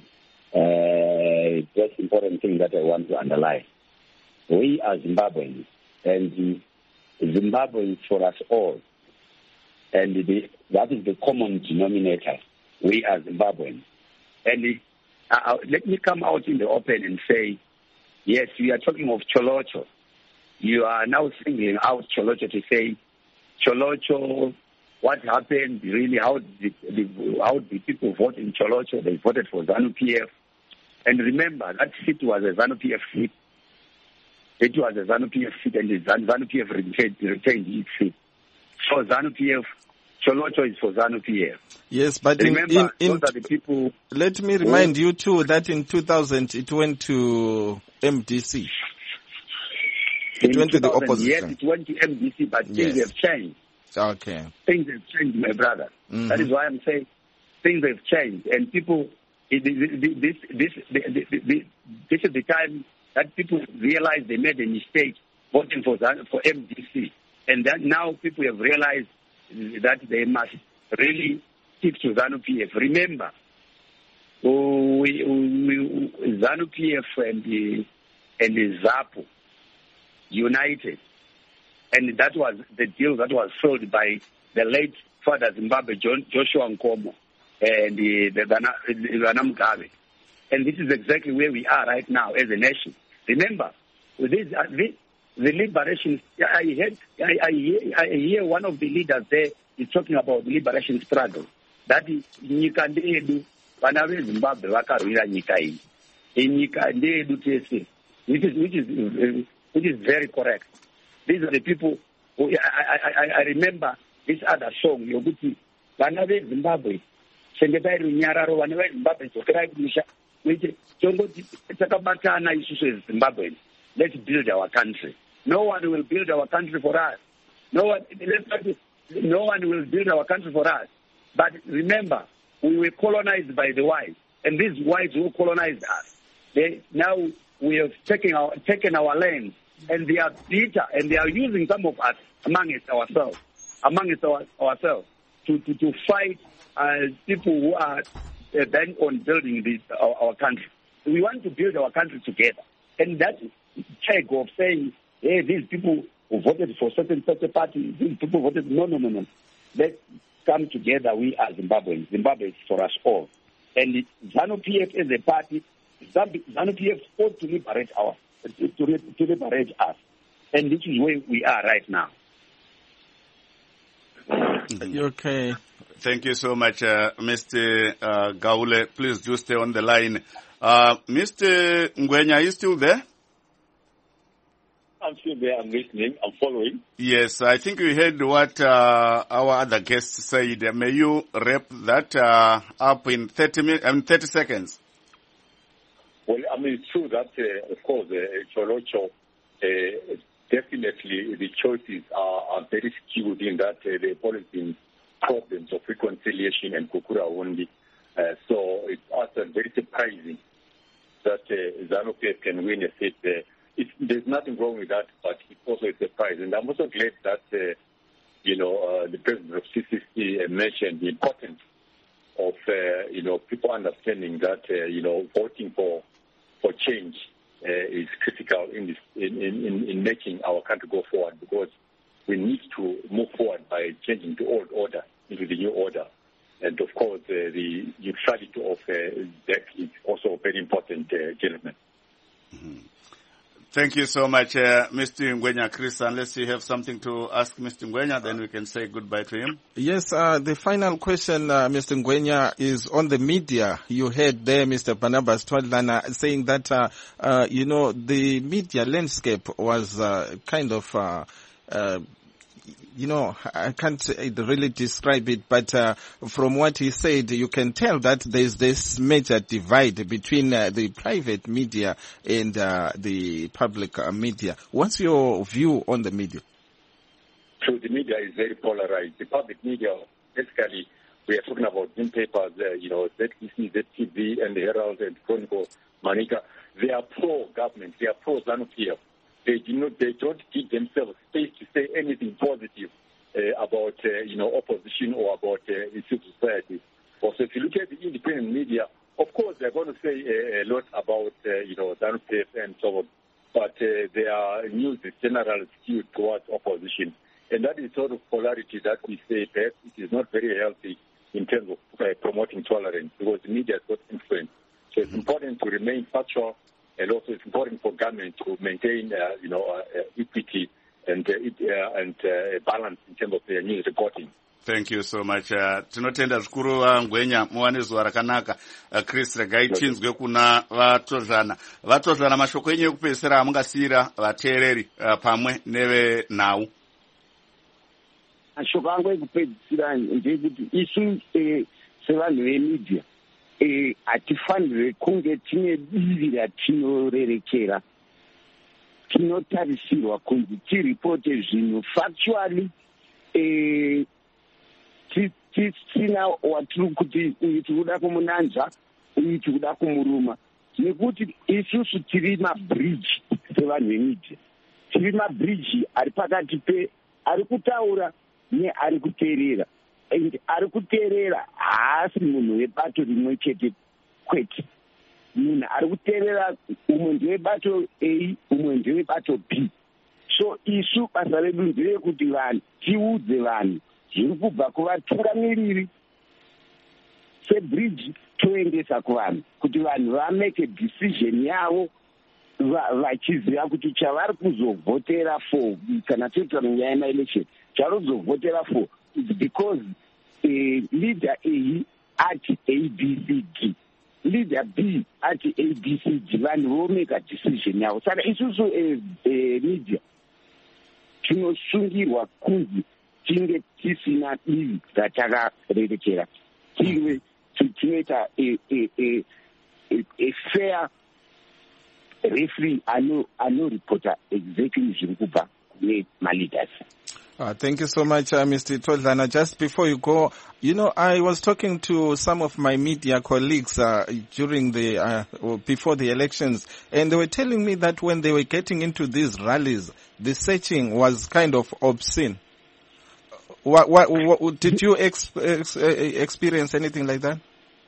uh, most important thing that I want to underline. We are Zimbabweans, and Zimbabwe is for us all, and the, that is the common denominator. We are Zimbabweans. And uh, let me come out in the open and say, yes, we are talking of Tsholotsho. You are now singling out Tsholotsho to say, Tsholotsho, what happened, really, how did, the, how did people vote in Tsholotsho? They voted for ZANU-P F. And remember, that seat was a ZANU-P F seat. It was a ZANU-P F seat, and the ZANU-P F retained, retained its seat. So ZANU-P F, Tsholotsho is for ZANU-P F. Yes, but remember, in, in, those are the people. Let me remind who, you too that in two thousand it went to M D C. It went to the opposition. Yes, it went to M D C, but yes. Things have changed. Okay. Things have changed, my brother. Mm-hmm. That is why I'm saying things have changed, and people. It, this, this, this, this, this is the time that people realize they made a mistake voting for for M D C. And that now people have realized that they must really stick to ZANU-P F. Remember, we, we, ZANU-P F and the, and the ZAPU united. And that was the deal that was sold by the late Father Zimbabwe, John, Joshua Nkomo, and the, the, the Rana Mugabe. And this is exactly where we are right now as a nation. Remember, with this, uh, this the liberation, I, heard, I, I, hear, I hear one of the leaders there is talking about the liberation struggle. That is, nyika ndedu, vana veZimbabwe vakarwira nyika iyi. Nyika ndedu tese, which is which is uh, which is very correct. These are the people who I I, I remember this other song. Yokuti vana veZimbabwe, sengetai runyararo vana veZimbabwe dzokerai kumusha. Which chongoti takabatana isusu eZimbabwe. Let's build our country. No one will build our country for us. No one, no one will build our country for us. But remember, we were colonized by the whites, and these whites who colonized us, they now we have taken our taken our land, and they are bitter, and they are using some of us amongst ourselves, amongst our, ourselves, to, to to fight uh, people who are uh, bent on building this our, our country. We want to build our country together, and that tag of saying, hey, these people who voted for certain such a party, these people voted, no, no, no, no. Let's come together, we are Zimbabweans. Zimbabwe is for us all. And ZANU-P F as a party, ZANU-P F ought to liberate, our, to, to, to liberate us. And this is where we are right now. Okay. Thank you so much, uh, Mister Uh, Gaule. Please do stay on the line. Uh, Mister Ngwenya, are you still there? I'm still there. I'm listening. I'm following. Yes, I think we heard what uh, our other guests said. May you wrap that uh, up in thirty minutes, I mean thirty seconds? Well, I mean, it's true that, uh, of course, uh, Cholocho, uh, definitely the choices are, are very skewed in that uh, there have always been problems of reconciliation and Kukura only. Uh, so it's also very surprising that uh, ZANU-P F can win a seat there. It's, there's nothing wrong with that, but it's also a surprise. And I'm also glad that, uh, you know, uh, the president of C C C uh, mentioned the importance of, uh, you know, people understanding that, uh, you know, voting for for change uh, is critical in, this, in, in, in making our country go forward, because we need to move forward by changing the old order into the new order. And, of course, uh, the neutrality of uh, D E C is also very important, uh, gentlemen. Mm-hmm. Thank you so much, uh, Mister Ngwenya. Chris, unless you have something to ask Mister Ngwenya, then we can say goodbye to him. Yes, uh, the final question, uh, Mister Ngwenya, is on the media. You heard there Mister Barnabas Twadlana saying that, uh, uh, you know, the media landscape was uh, kind of, uh, uh, you know, I can't really describe it, but uh, from what he said, you can tell that there's this major divide between uh, the private media and uh, the public uh, media. What's your view on the media? So the media is very polarized. The public media, basically, we are talking about newspapers, uh, you know, Z T C, Z T V, and the Herald and Chronicle, Manica. They are pro-government. They are pro-ZANU-P F. They do not. They don't give themselves space to say anything positive uh, about, uh, you know, opposition or about uh, civil society. Also, if you look at the independent media, of course, they're going to say uh, a lot about, uh, you know, ZANU-P F and so on. But uh, their news is generally skewed towards opposition, and that is sort of polarity that we say perhaps it is not very healthy in terms of uh, promoting tolerance, because the media has got influence. So it's important to remain factual. And also, it's important for government to maintain, uh, you know, uh, equity and uh, uh, and uh, balance in terms of their news reporting. Thank you so much. Uh, tinotenda zvikuru vaNgwenya muwane zuva rakanaka. Uh, Chris, regai tinzwe kuna vatozvana. Vatozvana, mashoko enyu ekupedzisira amungasiyira vateereri uh, pamwe neve nhau. Mashoko angu ekupedzisira ndeyekuti isu sevanhu vemedia hatifanire kunge tine divi ratinorerekera. Tinotarisirwa kunzi tiripote zvinhu factually, tisina watiri kuti uyu tikuda kumunanza, uyu tikuda kumuruma, nekuti isusu tiri mabridge sevanhu vemedia. Tiri mabridge ari pakati ari kutaura neari kuteerera, and ari kuteerera haasi munhu webato rimwe chete kwete. Munhu ari kuteerera umwe ndewebato A, umwe ndewebato B. So isu basa redu nderekuti vanhu tiudze vanhu zviri kubva kuvatungamiriri sebridge toendesa kuvanhu kuti vanhu vamake decision yavo vachiziva kuti chavari kuzovhotera for kana toita munyaya yemaelection chavari kuzovhotera for is because uh, leader A ati A B C D, leader B ati A B C D, vanhu vomeka decision yavo. Saka isusu media tinosungirwa kunzi tinge tisina divi ratakarerekera, tive tinoita a fair referee anoripota exactly zviri kubva kune maleaders. Uh, thank you so much, uh, Mister Todlana. Just before you go, you know, I was talking to some of my media colleagues uh, during the, uh, or before the elections, and they were telling me that when they were getting into these rallies, the searching was kind of obscene. What, what, what, did you ex, ex, experience anything like that?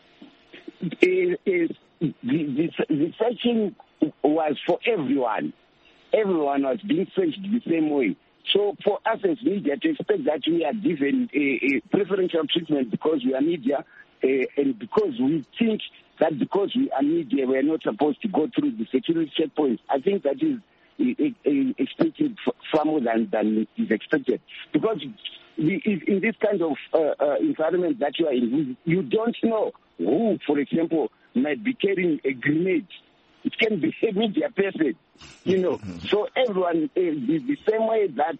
It, it, the, the, the searching was for everyone. Everyone was being searched the same way. So for us as media to expect that we are given a, a preferential treatment because we are media, uh, and because we think that because we are media we are not supposed to go through the security checkpoints, I think that is uh, uh, expected far more than, than is expected. Because the, in this kind of uh, uh, environment that you are in, you don't know who, for example, might be carrying a grenade. It can be a media person, you know. So everyone, uh, the, the same way that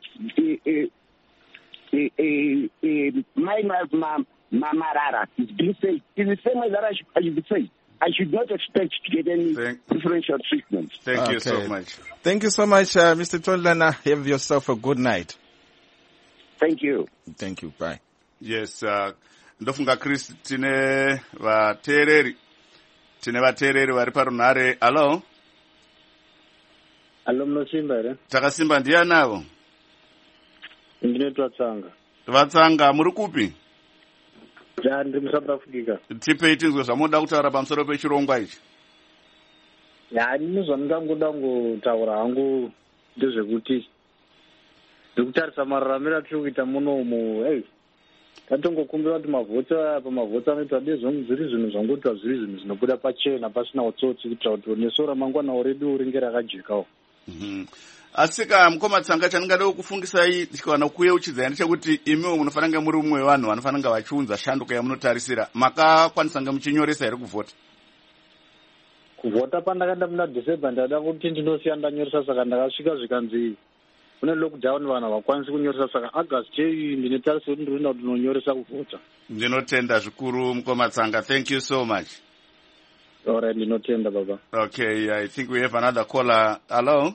uh, uh, uh, uh, my Mama Marara is being said, is the same way that I should, I should be saying. I should not expect to get any Thank, preferential treatment. Thank okay. you so much. Thank you so much, uh, Mister Todlana. Have yourself a good night. Thank you. Thank you. Bye. Yes, uh, ndofunga Chris tine vateereri. Tine vateereri vari parunhare. Hello? Hello, munosimba here? Takasimba ndianavo? Ndinoitwa Tsanga. Vatsanga, muri kupi? Ja, ndiri muSouth Africa. Tipei tinzwe zvamunoda kutaura pamusoro pechirongwa ichi. Ya, ini zvandingangoda kungotaura hangu ndezvekuti ndiri kutarisa mararamiro atiri kuita munomu. Hey, tatongokumbira kuti mavhota pamavhota anoitwa dezvongu zviri zvinhu zvangoitwa zviri zvinhu zvinobuda pachena pasina utsotsi kuitira kuti neso ramangwana redu ringe rakajekawo. Asika mukoma Tsanga chandingada kufungisai ndikawana kuyeuchidzai ndechekuti imiwo munofanira muri umwe wevanhu vanofanira vachiunza shanduka yamunotarisira. Makakwanisa kunge muchinyoresa here kuvhota? Kuvhota pandakaenda muna December ndada kuti ndinosiya ndanyoresa, saka ndakasvika zvikanzi kune lockdown vanhu havakwanisi kunyoresa, saka August iyi ndine tariso kuti ndinoenda kuti ndinonyoresa kuvhota. Ndinotenda zvikuru mukoma Tsanga. Thank you so much. All right, ndinotenda baba. Okay, I think we have another caller. Hello?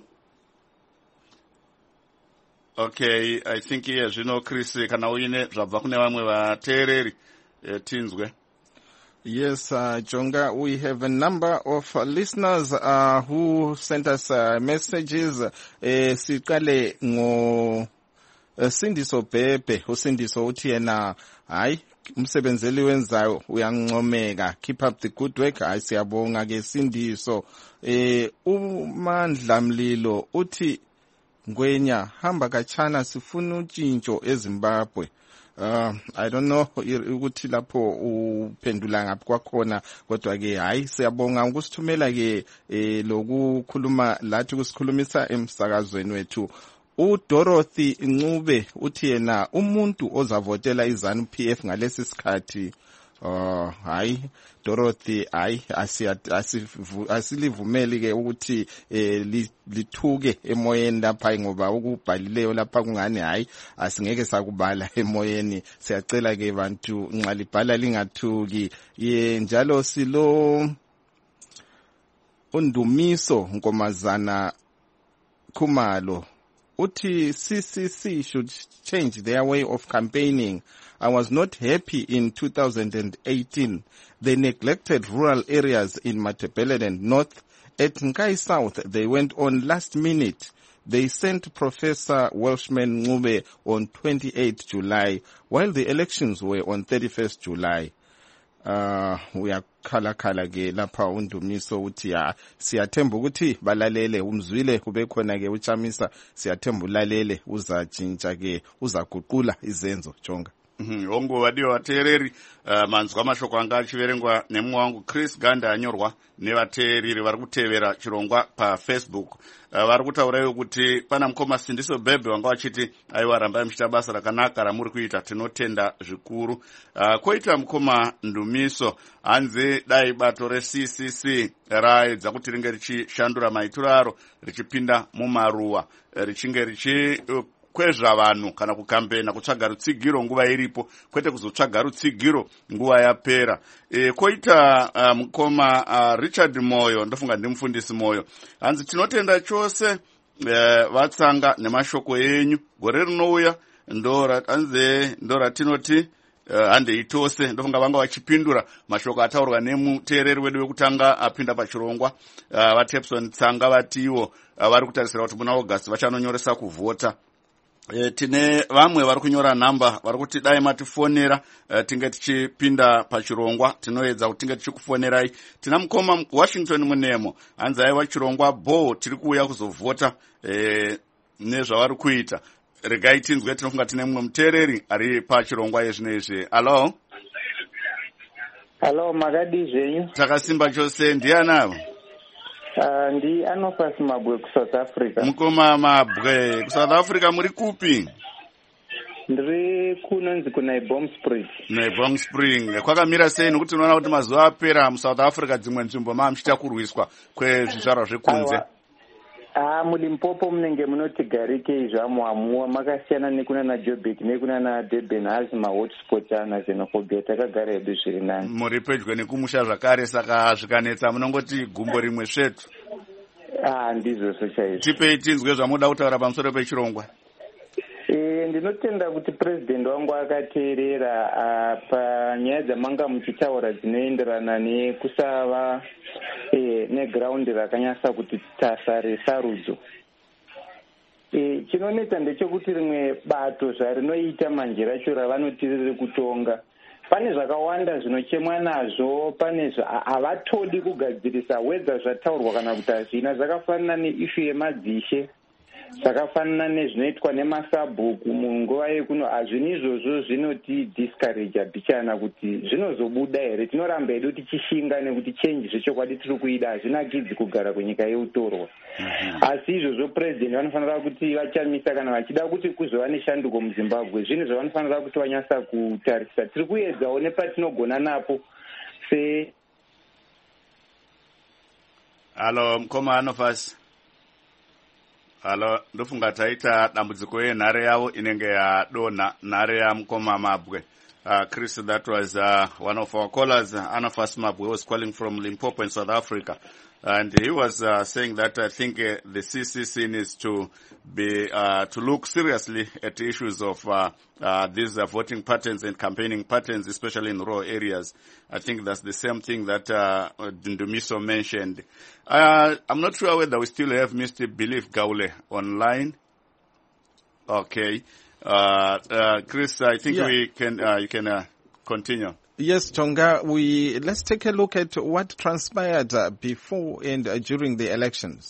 Okay, I think here zvino Chris kana uine zvabva kune vamwe vateereri tinzwe. Yes, uh, Jonga, we have a number of uh, listeners uh, who sent us uh, messages. Uh, Sikale ngo uh, Sindiso Pepe, uSindiso uthi yena hayi umsebenzeli wenzayo uyancomeka, keep up the good work. Hayi siyabonga ke Sindiso. Eh uMandla Mlilo uthi Ngwenya hamba kachana sifuna utshintsho eZimbabwe. Uh, I don't know ukuthi lapho uphendula ngaphi kwakhona, kodwa ke hayi siyabonga ukusithumela ke eh, lokukhuluma lathi kusikhulumisa emsakazweni wethu. uDorothy Ncube uthi yena umuntu ozavotela iZANU P F ngalesi sikhathi uh hayi Dorothy hayi asilivumeli ke ukuthi eh, lithuke emoyeni lapha, ngoba ukubhalileyo lapha kungani hayi asingeke sakubala emoyeni. Siyacela ke bantu nxa libhala lingathuki. Ye njalo silo uNdumiso Nkomazana Khumalo uthi C C C should change their way of campaigning. I was not happy in two thousand eighteen. They neglected rural areas in Matabeleland North. At Nkai South, they went on last minute they sent Professor Welshman Ncube on twenty-eighth July, while the elections were on thirty-first July. Uh, uyakhala khala ke lapha uNdumiso uthi ya siyathemba ukuthi balalele umzwile kube khona ke uChamisa siyathemba ulalele uzatshintsha ke uzaguqula izenzo jonga. Mhm ongo vadiwa vateereri uh, manzwa mashoko anga achiverengwa nemumwe wangu Chris Ganda anyorwa nevateereri vari kutevera chirongwa paFacebook. Uh, vari kutaurawo kuti pana mukoma Sindiso Bebe wanga vachiti aiwa rambai muchita basa rakanaka ramuri kuita tinotenda zvikuru. Uh, koita mukoma Ndumiso hanzi dai bato re-C C C raedza kuti ringe richishandura maitiro aro richipinda mumaruwa richinge richi uh, kwezva vanhu kana kukambena kutsvaga rutsigiro nguva iripo kwete kuzotsvaga rutsigiro nguva yapera. E, koita uh, mukoma uh, Richard Moyo ndofunga ndimufundisi Moyo hanzi tinotenda chose uh, vatsanga nemashoko enyu gore rinouya ndora hanzi ndora tinoti uh, hande itose ndofunga vanga vachipindura mashoko ataurwa nemuteereri wedu wekutanga apinda pachirongwa uh, vaTepson Tsanga vatiwo uh, vari kutarisira kuti muna August vachanonyoresa kuvhota. E, tine vamwe vari kunyora namba vari kuti dai matifonera uh, tinge tichipinda pachirongwa tinoedza kuti tinge tichikufonerai. Tina mukoma Washington Munemo hanzi aiwa chirongwa bo tiri kuuya kuzovhota e, nezvavari kuita. Regai tinzwe tinofunga tine mumwe muteereri ari pachirongwa yezvino izvi. Alo Alo makadi zvenyu? Takasimba chose. Ndianavo? Uh, ndi Anofas Mabwe ku South Africa. Mukoma Mabwe ku South Africa muri kupi? Ndiri kunonzi kuna Bombspring. Ne Bombspring. Kwakamira sei nokuti unoona kuti mazuva apera mu South Africa dzimwe nzvimbo mamuchita kurwiswa kwezvizvarwa zvekunze. Ah, mulimpopo munenge munoti garike zvamuamua makasiyana nekuna na Joburg nekuna na Durban asi ma hotspot ana xenophobia takagara hedu zviri nani. Muri pedyo nekumusha zvakare saka zvikanetsa munongoti gumbo rimwe svetu. Ah, ndizvo chaizvo. Tipei tinzwe zvamuda kutaura pamusoro pechirongwa. Eh, ndinotenda kuti president wangu akateerera panyaya dzamanga muchitaura dzinoenderana nekusava eh neground rakanyasa kuti tasa resarudzo. Eh, chinonetsa ndechekuti rimwe bato zvarinoita manje racho ravanoti riri kutonga pane zvakawanda zvinochemwa nazvo, pane havatodi kugadzirisa wedza zvataurwa kana kuti hazvina. Zvakafanana neishu yemadzishe, zvakafanana nezvinoitwa nemasabhuku munguva yekuno, hazvini izvozvo zvinoti discourage bichana kuti zvinozobuda here. Tinoramba hedu tichishinga nekuti change zvechokwadi tiri kuida hazvinakidzi kugara kwenyika yeutorwa. Asi izvozvo president vanofanira kuti vachamisa kana vachida kuti kuzova neshanduko muZimbabwe, zvinhu zvavanofanira kuti vanyasa kutarisa. Tiri kuedzawo nepatinogona napo se. Halo mukoma Anofas. Halo, ndofunga taita dambudziko yenhare yavo inenge yadonha, nhare yamukoma Mabwe. Uh, Chris, that was uh, one of our callers. Anofas Mabwe was calling from Limpopo in South Africa. And he was uh, saying that I think uh, the C C C needs to be uh, to look seriously at issues of uh, uh, these uh, voting patterns and campaigning patterns, especially in rural areas. I think that's the same thing that uh, Ndumiso mentioned. Uh, I'm not sure whether we still have Mister Belief Gaule online. Okay. Uh, uh, Chris, I think yeah. we can, uh, you can uh, continue. Yes, Chonga, we, let's take a look at what transpired uh, before and uh, during the elections.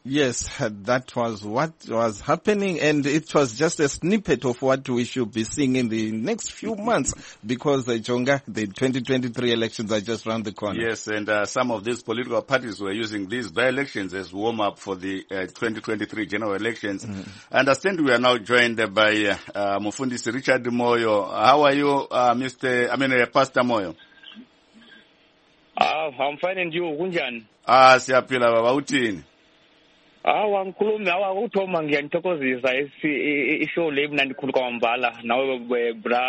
Yes, that was what was happening, and it was just a snippet of what we should be seeing in the next few months, because, uh, Jonga, the twenty twenty-three elections are just around the corner. Yes, and uh, some of these political parties were using these by-elections as warm-up for the uh, twenty twenty-three general elections. Mm. I understand we are now joined by uh, uh, Mufundisi Richard Moyo. How are you, uh, Mister I mean, uh, Pastor Moyo? Ah, I'm fine, and you, Kunjan? Ah, siyapila baba, uthini? Awa ngikhulumi awa uthoma ngiyanithokozisa ishow le mna ndikhulu kwamambala nawe bra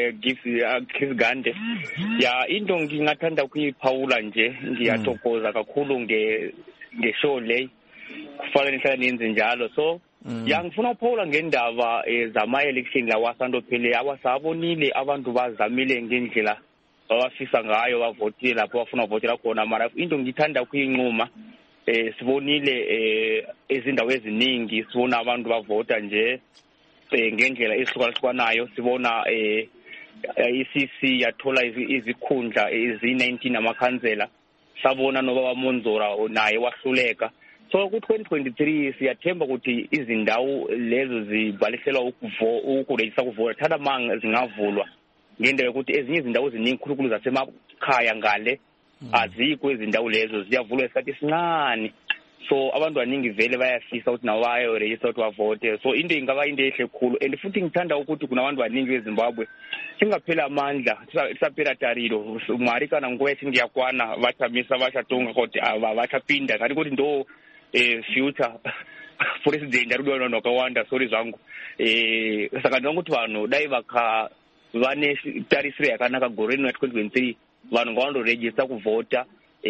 Chris Gande. Ya into ngingathanda ukuyiphawula nje, ngiyathokoza kakhulu nge ngeshow le kufanele nihlala niyenze njalo. So ya ngifuna ukuphawula ngendaba zama election lawa sandophele awasabonile abantu bazamile ngendlela abafisa ngayo bavotile lapho bafuna ukuvotela khona, mara into ngithanda ukuyinquma. Eh sibonile eh izindawo eziningi, sibona abantu bavota nje eh ngendlela ehlukahlukanayo. Sibona eh I C C yathola izikhundla ezi nineteen amakhansela, sabona noBaba Monzora naye wahluleka. So ku twenty twenty-three siyathemba ukuthi izindawo lezo zibaliselwa ukuregister ukuvota thatha manga zingavulwa, ngendlela ukuthi ezinye izindawo eziningi khulukhulu zasemakhaya ngale azikho izindawo lezo ziyavulwa isikhathi esincane. So abantu abaningi vele bayafisa ukuthi nawo bayo register ukuthi bavote. So into ingaba into ehle khulu, and futhi ngithanda ukuthi kunabantu abaningi eZimbabwe singaphela amandla, sisaphela tariro umarikana ngwethu ngiyakwana bathamisa bashatunga kodwa abachapinda kanti ukuthi ndo eh future president arudwa nokawanda sorry zangu eh saka ndongokuthi vanhu dai vaka vane tarisire yakanaka gore no twenty twenty-three vanhu ngawando register kuvota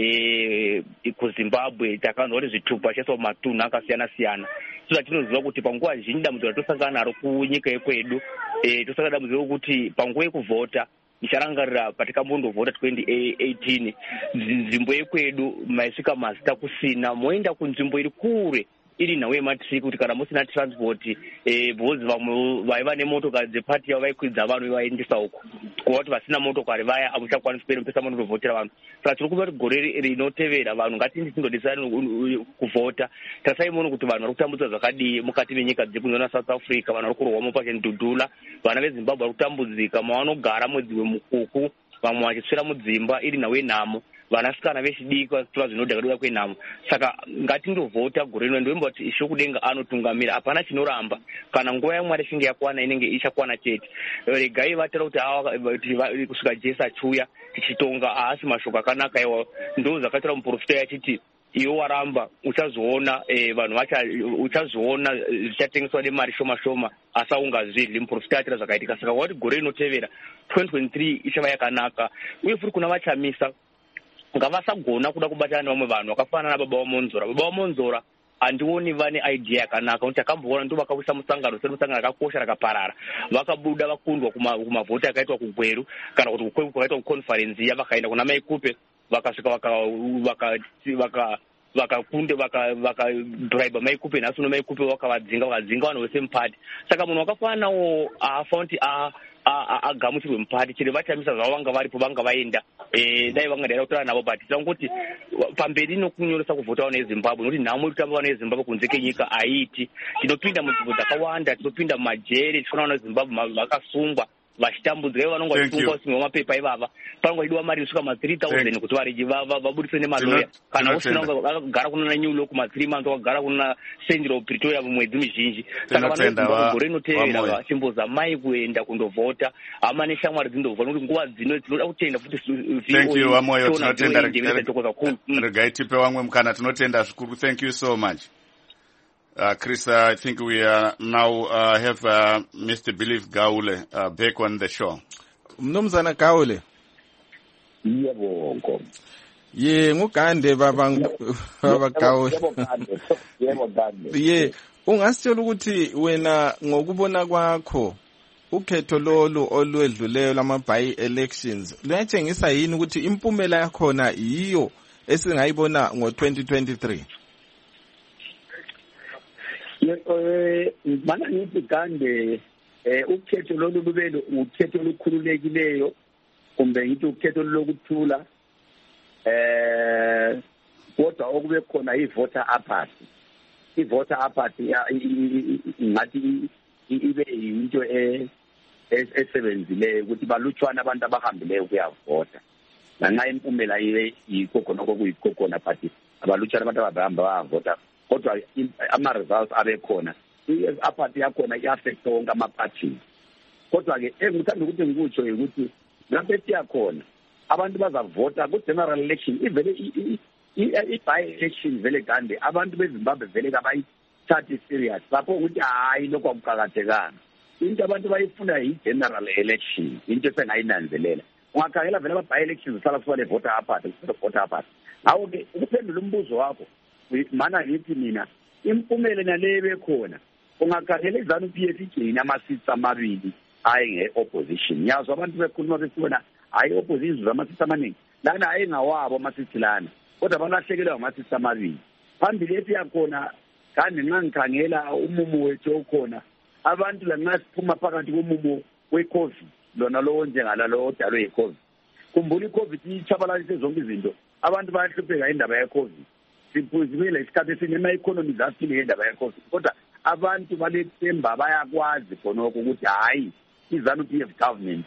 eh kuZimbabwe takanoti zvitupa cheso matunhu akasiyana siyana. So tinoziva kuti panguva zhinji dambudziko ratosangana naro kunyika yekwedu eh tosangana dambudziko kuti panguva yekuvota ndicharangarira patakambondovota twenty eighteen nzvimbo yekwedu maisvika mazita kusina, moenda kunzvimbo iri kure iri nawe matriki kuti kana musina transport eh bhozi vamwe vaiva nemotokari dzepati yavo vaikwidza vanhu vaendesa uko kuva kuti vasina motokari vaya hamuchakwanisi kupera mpesa munovhotera vanhu. Saka tiri kuva kuti gore rinotevera vanhu ngatindi tindodesana kuvhota. Tasai muno kuti vanhu vari kutambudzwa zvakadii mukati menyika dzekunzona South Africa, vanhu vari kurohwa mupachendudhula, vana veZimbabwe vari kutambudzika mavanogara mwedzi wemukuku, vamwe vachiswera mudzimba iri nawe nhamo, vanasikana vechidiki vachitora zvinodhaka kuda kwenhamo. Saka ngatindovhota gore rino, ndoimba kuti Ishe kudenga anotungamira, hapana chinoramba. Kana nguva yaMwari ichinge yakwana inenge ichakwana chete. Regai vatera kuti kusvika Jesu achiuya tichitonga haasi mashoko akanaka iwayo. Ndo zvakataura muprofita achiti iwe waramba uchazoona eh vanhu vacha uchazoona zvichatengeswa nemari shoma shoma asi ungazvidli. Muprofita atira zvakaitika. Saka wati gore rinotevera twenty twenty-three ichava yakanaka, uye futi kuna vachamisa ngavasagona kuda kubatana nevamwe vanhu vakafanana naBaba vaMonzora. Baba vaMonzora handioni vane idea yakanaka, kuti takamboona ndo vakawisa musangano seri musangano rakakosha rakaparara, vakabuda vakundwa kumavhoti akaitwa kuGweru kana kuti kwakaitwa kuconference ya vakaenda kuna Maikupe vakasvika vaka vaka vaka vakakunde vaka vaka bribe Maikupe naso no Maikupe vakavadzinga vakadzinga vanhu vese mupati. Saka munhu wakafanana nawo afa kuti a agamuchirwe mupati chiri vachamisa zvavo vanga varipo vanga vaenda eh dai vangadaira kutora navo, but tanguti pamberi nokunyoresa kuvhota vana veZimbabwe nokuti nhamo irikutamba vana veZimbabwe kunze kenyika haiti. Tinopinda munzvimbo dzakawanda, tinopinda mumajeri tichiona vana veZimbabwe vakasungwa vachitambudzwa, vanonga vasungwa vasimwa mapepa ivava panonga chidiwa mari kusvika ma three thousand kuti variji vabudiswe nemaloya. Kana usina vakagara kunana New York ma three months vakagara kunana Central Pretoria mwedzi mizhinji. Saka vana gore inotevera vachimbozamai kuenda kundovhota, hama neshamwari dzindovhota nokuti nguva dzino tinoda kutenda futi thank you Wamoyo, tinotenda regai tipe wamwe mukana, tinotenda zvikuru. Thank you so much. Uh, Chris, uh, I think we uh, now uh, have uh, Mister Believe Gaule uh, back on the show. Mnumzana Gaule. Yebo ngo. Ye ngugande baba baba Gaule. Yebo gande. Ye ungasitshela ukuthi wena ngokubona kwakho ukhetho lolu olwedluleyo lama by elections luyatshengisa yini ukuthi impumela yakhona yiyo esingayibona ngo twenty twenty-three? Eh mana ngithi kande eh ukhetho lolu lubelo ukhetho olukhululekileyo kumbe ngithi ukhetho lokuthula eh kodwa okube khona ivoter apathy. i-voter apathy ngathi ibe into esebenzileyo ukuthi balutshwana abantu abahambileyo kuyavota nanxa impumela ibe yikokonoko kuyikokona but abalutshwana abantu abahamba bayavota kodwa ama-results abekhona i-apathy yakhona i-affect wonke ama-parties kodwa-ke engithanda ukuthi ngikutsho ukuthi lapho esiyakhona abantu bazavota ku-general election ivele i-by-election vele kande abantu bezimbabwe vele kabayithathi serious lapho ukuthi hayi lokhu akuqakathekanga into abantu bayifuna yi-general election into esengayinanzelela ungakhangela vele ama-by-elections uhlala kusuka le-voter apathy voter apathy ngawo-ke ukuphendula umbuzo wakho mana ngithi mina impumela naleyo bekhona ungakhangela izanu P F igcina ama-seats amabili ayenge-opposition ngiyazwa abantu bekhuluma besibona hayi opposition ama-seats amaningi lana ayengawabo ama-seats lana kodwa balahlekelwa ngama-seats amabili phambili esiyakhona kanti nxa ngikhangela umumo wethu okhona abantu la nxa siphuma phakathi komumo we-COVID lona lowo njengala lo odalwe yi-COVID khumbula i-COVID ichabalalise zonke izinto abantu bayahlupheka indaba ye-COVID siphuzimile isikhathi esinye ema-economies asile indaba ye-COVID kodwa abantu balethemba bayakwazi khonoko ukuthi hayi i-ZANU P F government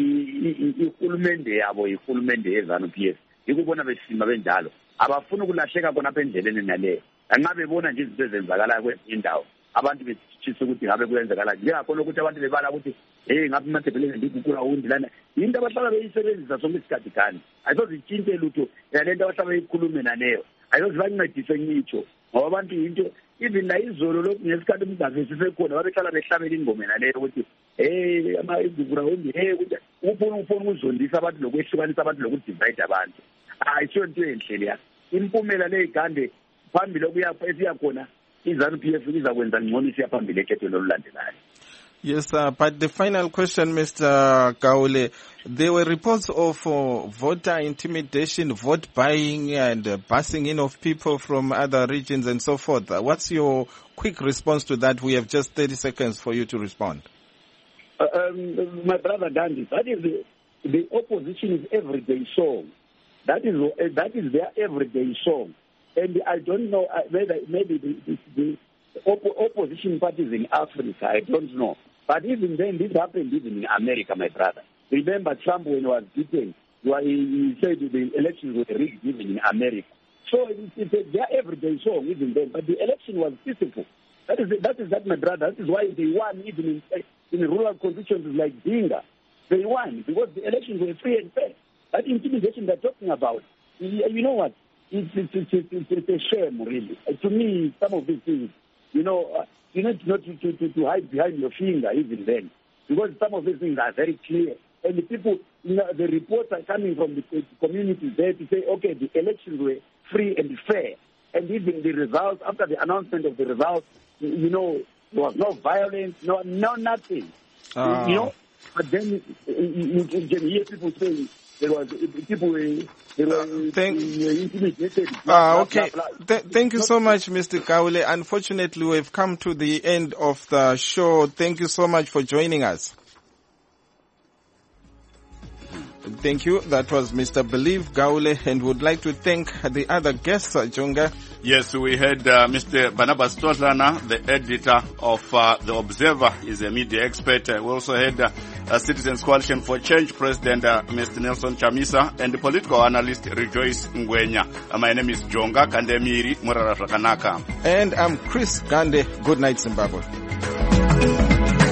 ihulumende yabo ihulumende ye-ZANU P F ikubona besima benjalo abafuna ukulahleka khona apha endleleni naleyo lanxa bebona nje izinto ezenzakalayo kwezinye indawo abantu betshisa ukuthi ngabe kuyenzakala njengakhona ukuthi abantu bebala ukuthi hey ngabe imathebheleni ndikukula undi lana into abahlala beyisebenzisa sonke isikhathi kanti ayisoze itshintshe lutho yalento abahlala beyikhulume naneyo ayisoze bancedise ngitsho ngoba abantu into even la izolo lokhu ngesikhathi umdavisi sekhona babehlala behlabela ingoma naleyo ukuthi hey ama-igugura undi hey ukuthi ufuna ufuna ukuzondisa abantu lokwehlukanisa abantu lokudivide abantu ayisiyo into enhle leya impumela le igande phambili okuyapha esiyakhona i-ZANU P F izakwenza ngcono isiyaphambili ekhethweni olulandelayo. Yes, uh, but the final question, Mister Gaule, there were reports of uh, voter intimidation, vote buying, and uh, busing in of people from other regions and so forth. Uh, what's your quick response to that? We have just thirty seconds for you to respond. Uh, um, my brother Gandhi, that is the, the opposition's everyday song. That is uh, that is their everyday song. And I don't know uh, whether maybe the, the, the op- opposition parties in Africa, I don't know. But even then, this happened even in America, my brother. Remember Trump when he was beaten, he, he said the elections were rigged even in America. So it's, it's their everyday song even then. But the election was peaceful. That is that is that, my brother. That is why they won even in, in rural constituencies like Dinga. They won because the elections were free and fair. That intimidation they're talking about, you know what? It's, it's, it's, it's, it's a shame, really. Uh, to me, some of these things, you know, uh, you need not to, to, to, to hide behind your finger even then, because some of these things are very clear. And the people, you know, the reports are coming from the, the community there to say, okay, the elections were free and fair. And even the results, after the announcement of the results, you know, there was no violence, no, no nothing. Uh. You know, but then you, you, you can hear people saying, there was people were, they were uh, thank, intimidated. Uh, okay. Blah, blah. Th- thank you so much, Mister Gaule. Unfortunately, we've come to the end of the show. Thank you so much for joining us. Thank you. That was Mister Believe Gaule, and would like to thank the other guests, uh, Jonga. Yes, we had uh, Mister Barnabas Totlana, the editor of uh, The Observer, is a media expert. Uh, we also had uh, a Citizens Coalition for Change President, uh, Mister Nelson Chamisa, and the political analyst, Rejoice Ngwenya. Uh, my name is Jonga Kandemiri Murara Rakanaka. And I'm Chris Gande. Good night, Zimbabwe.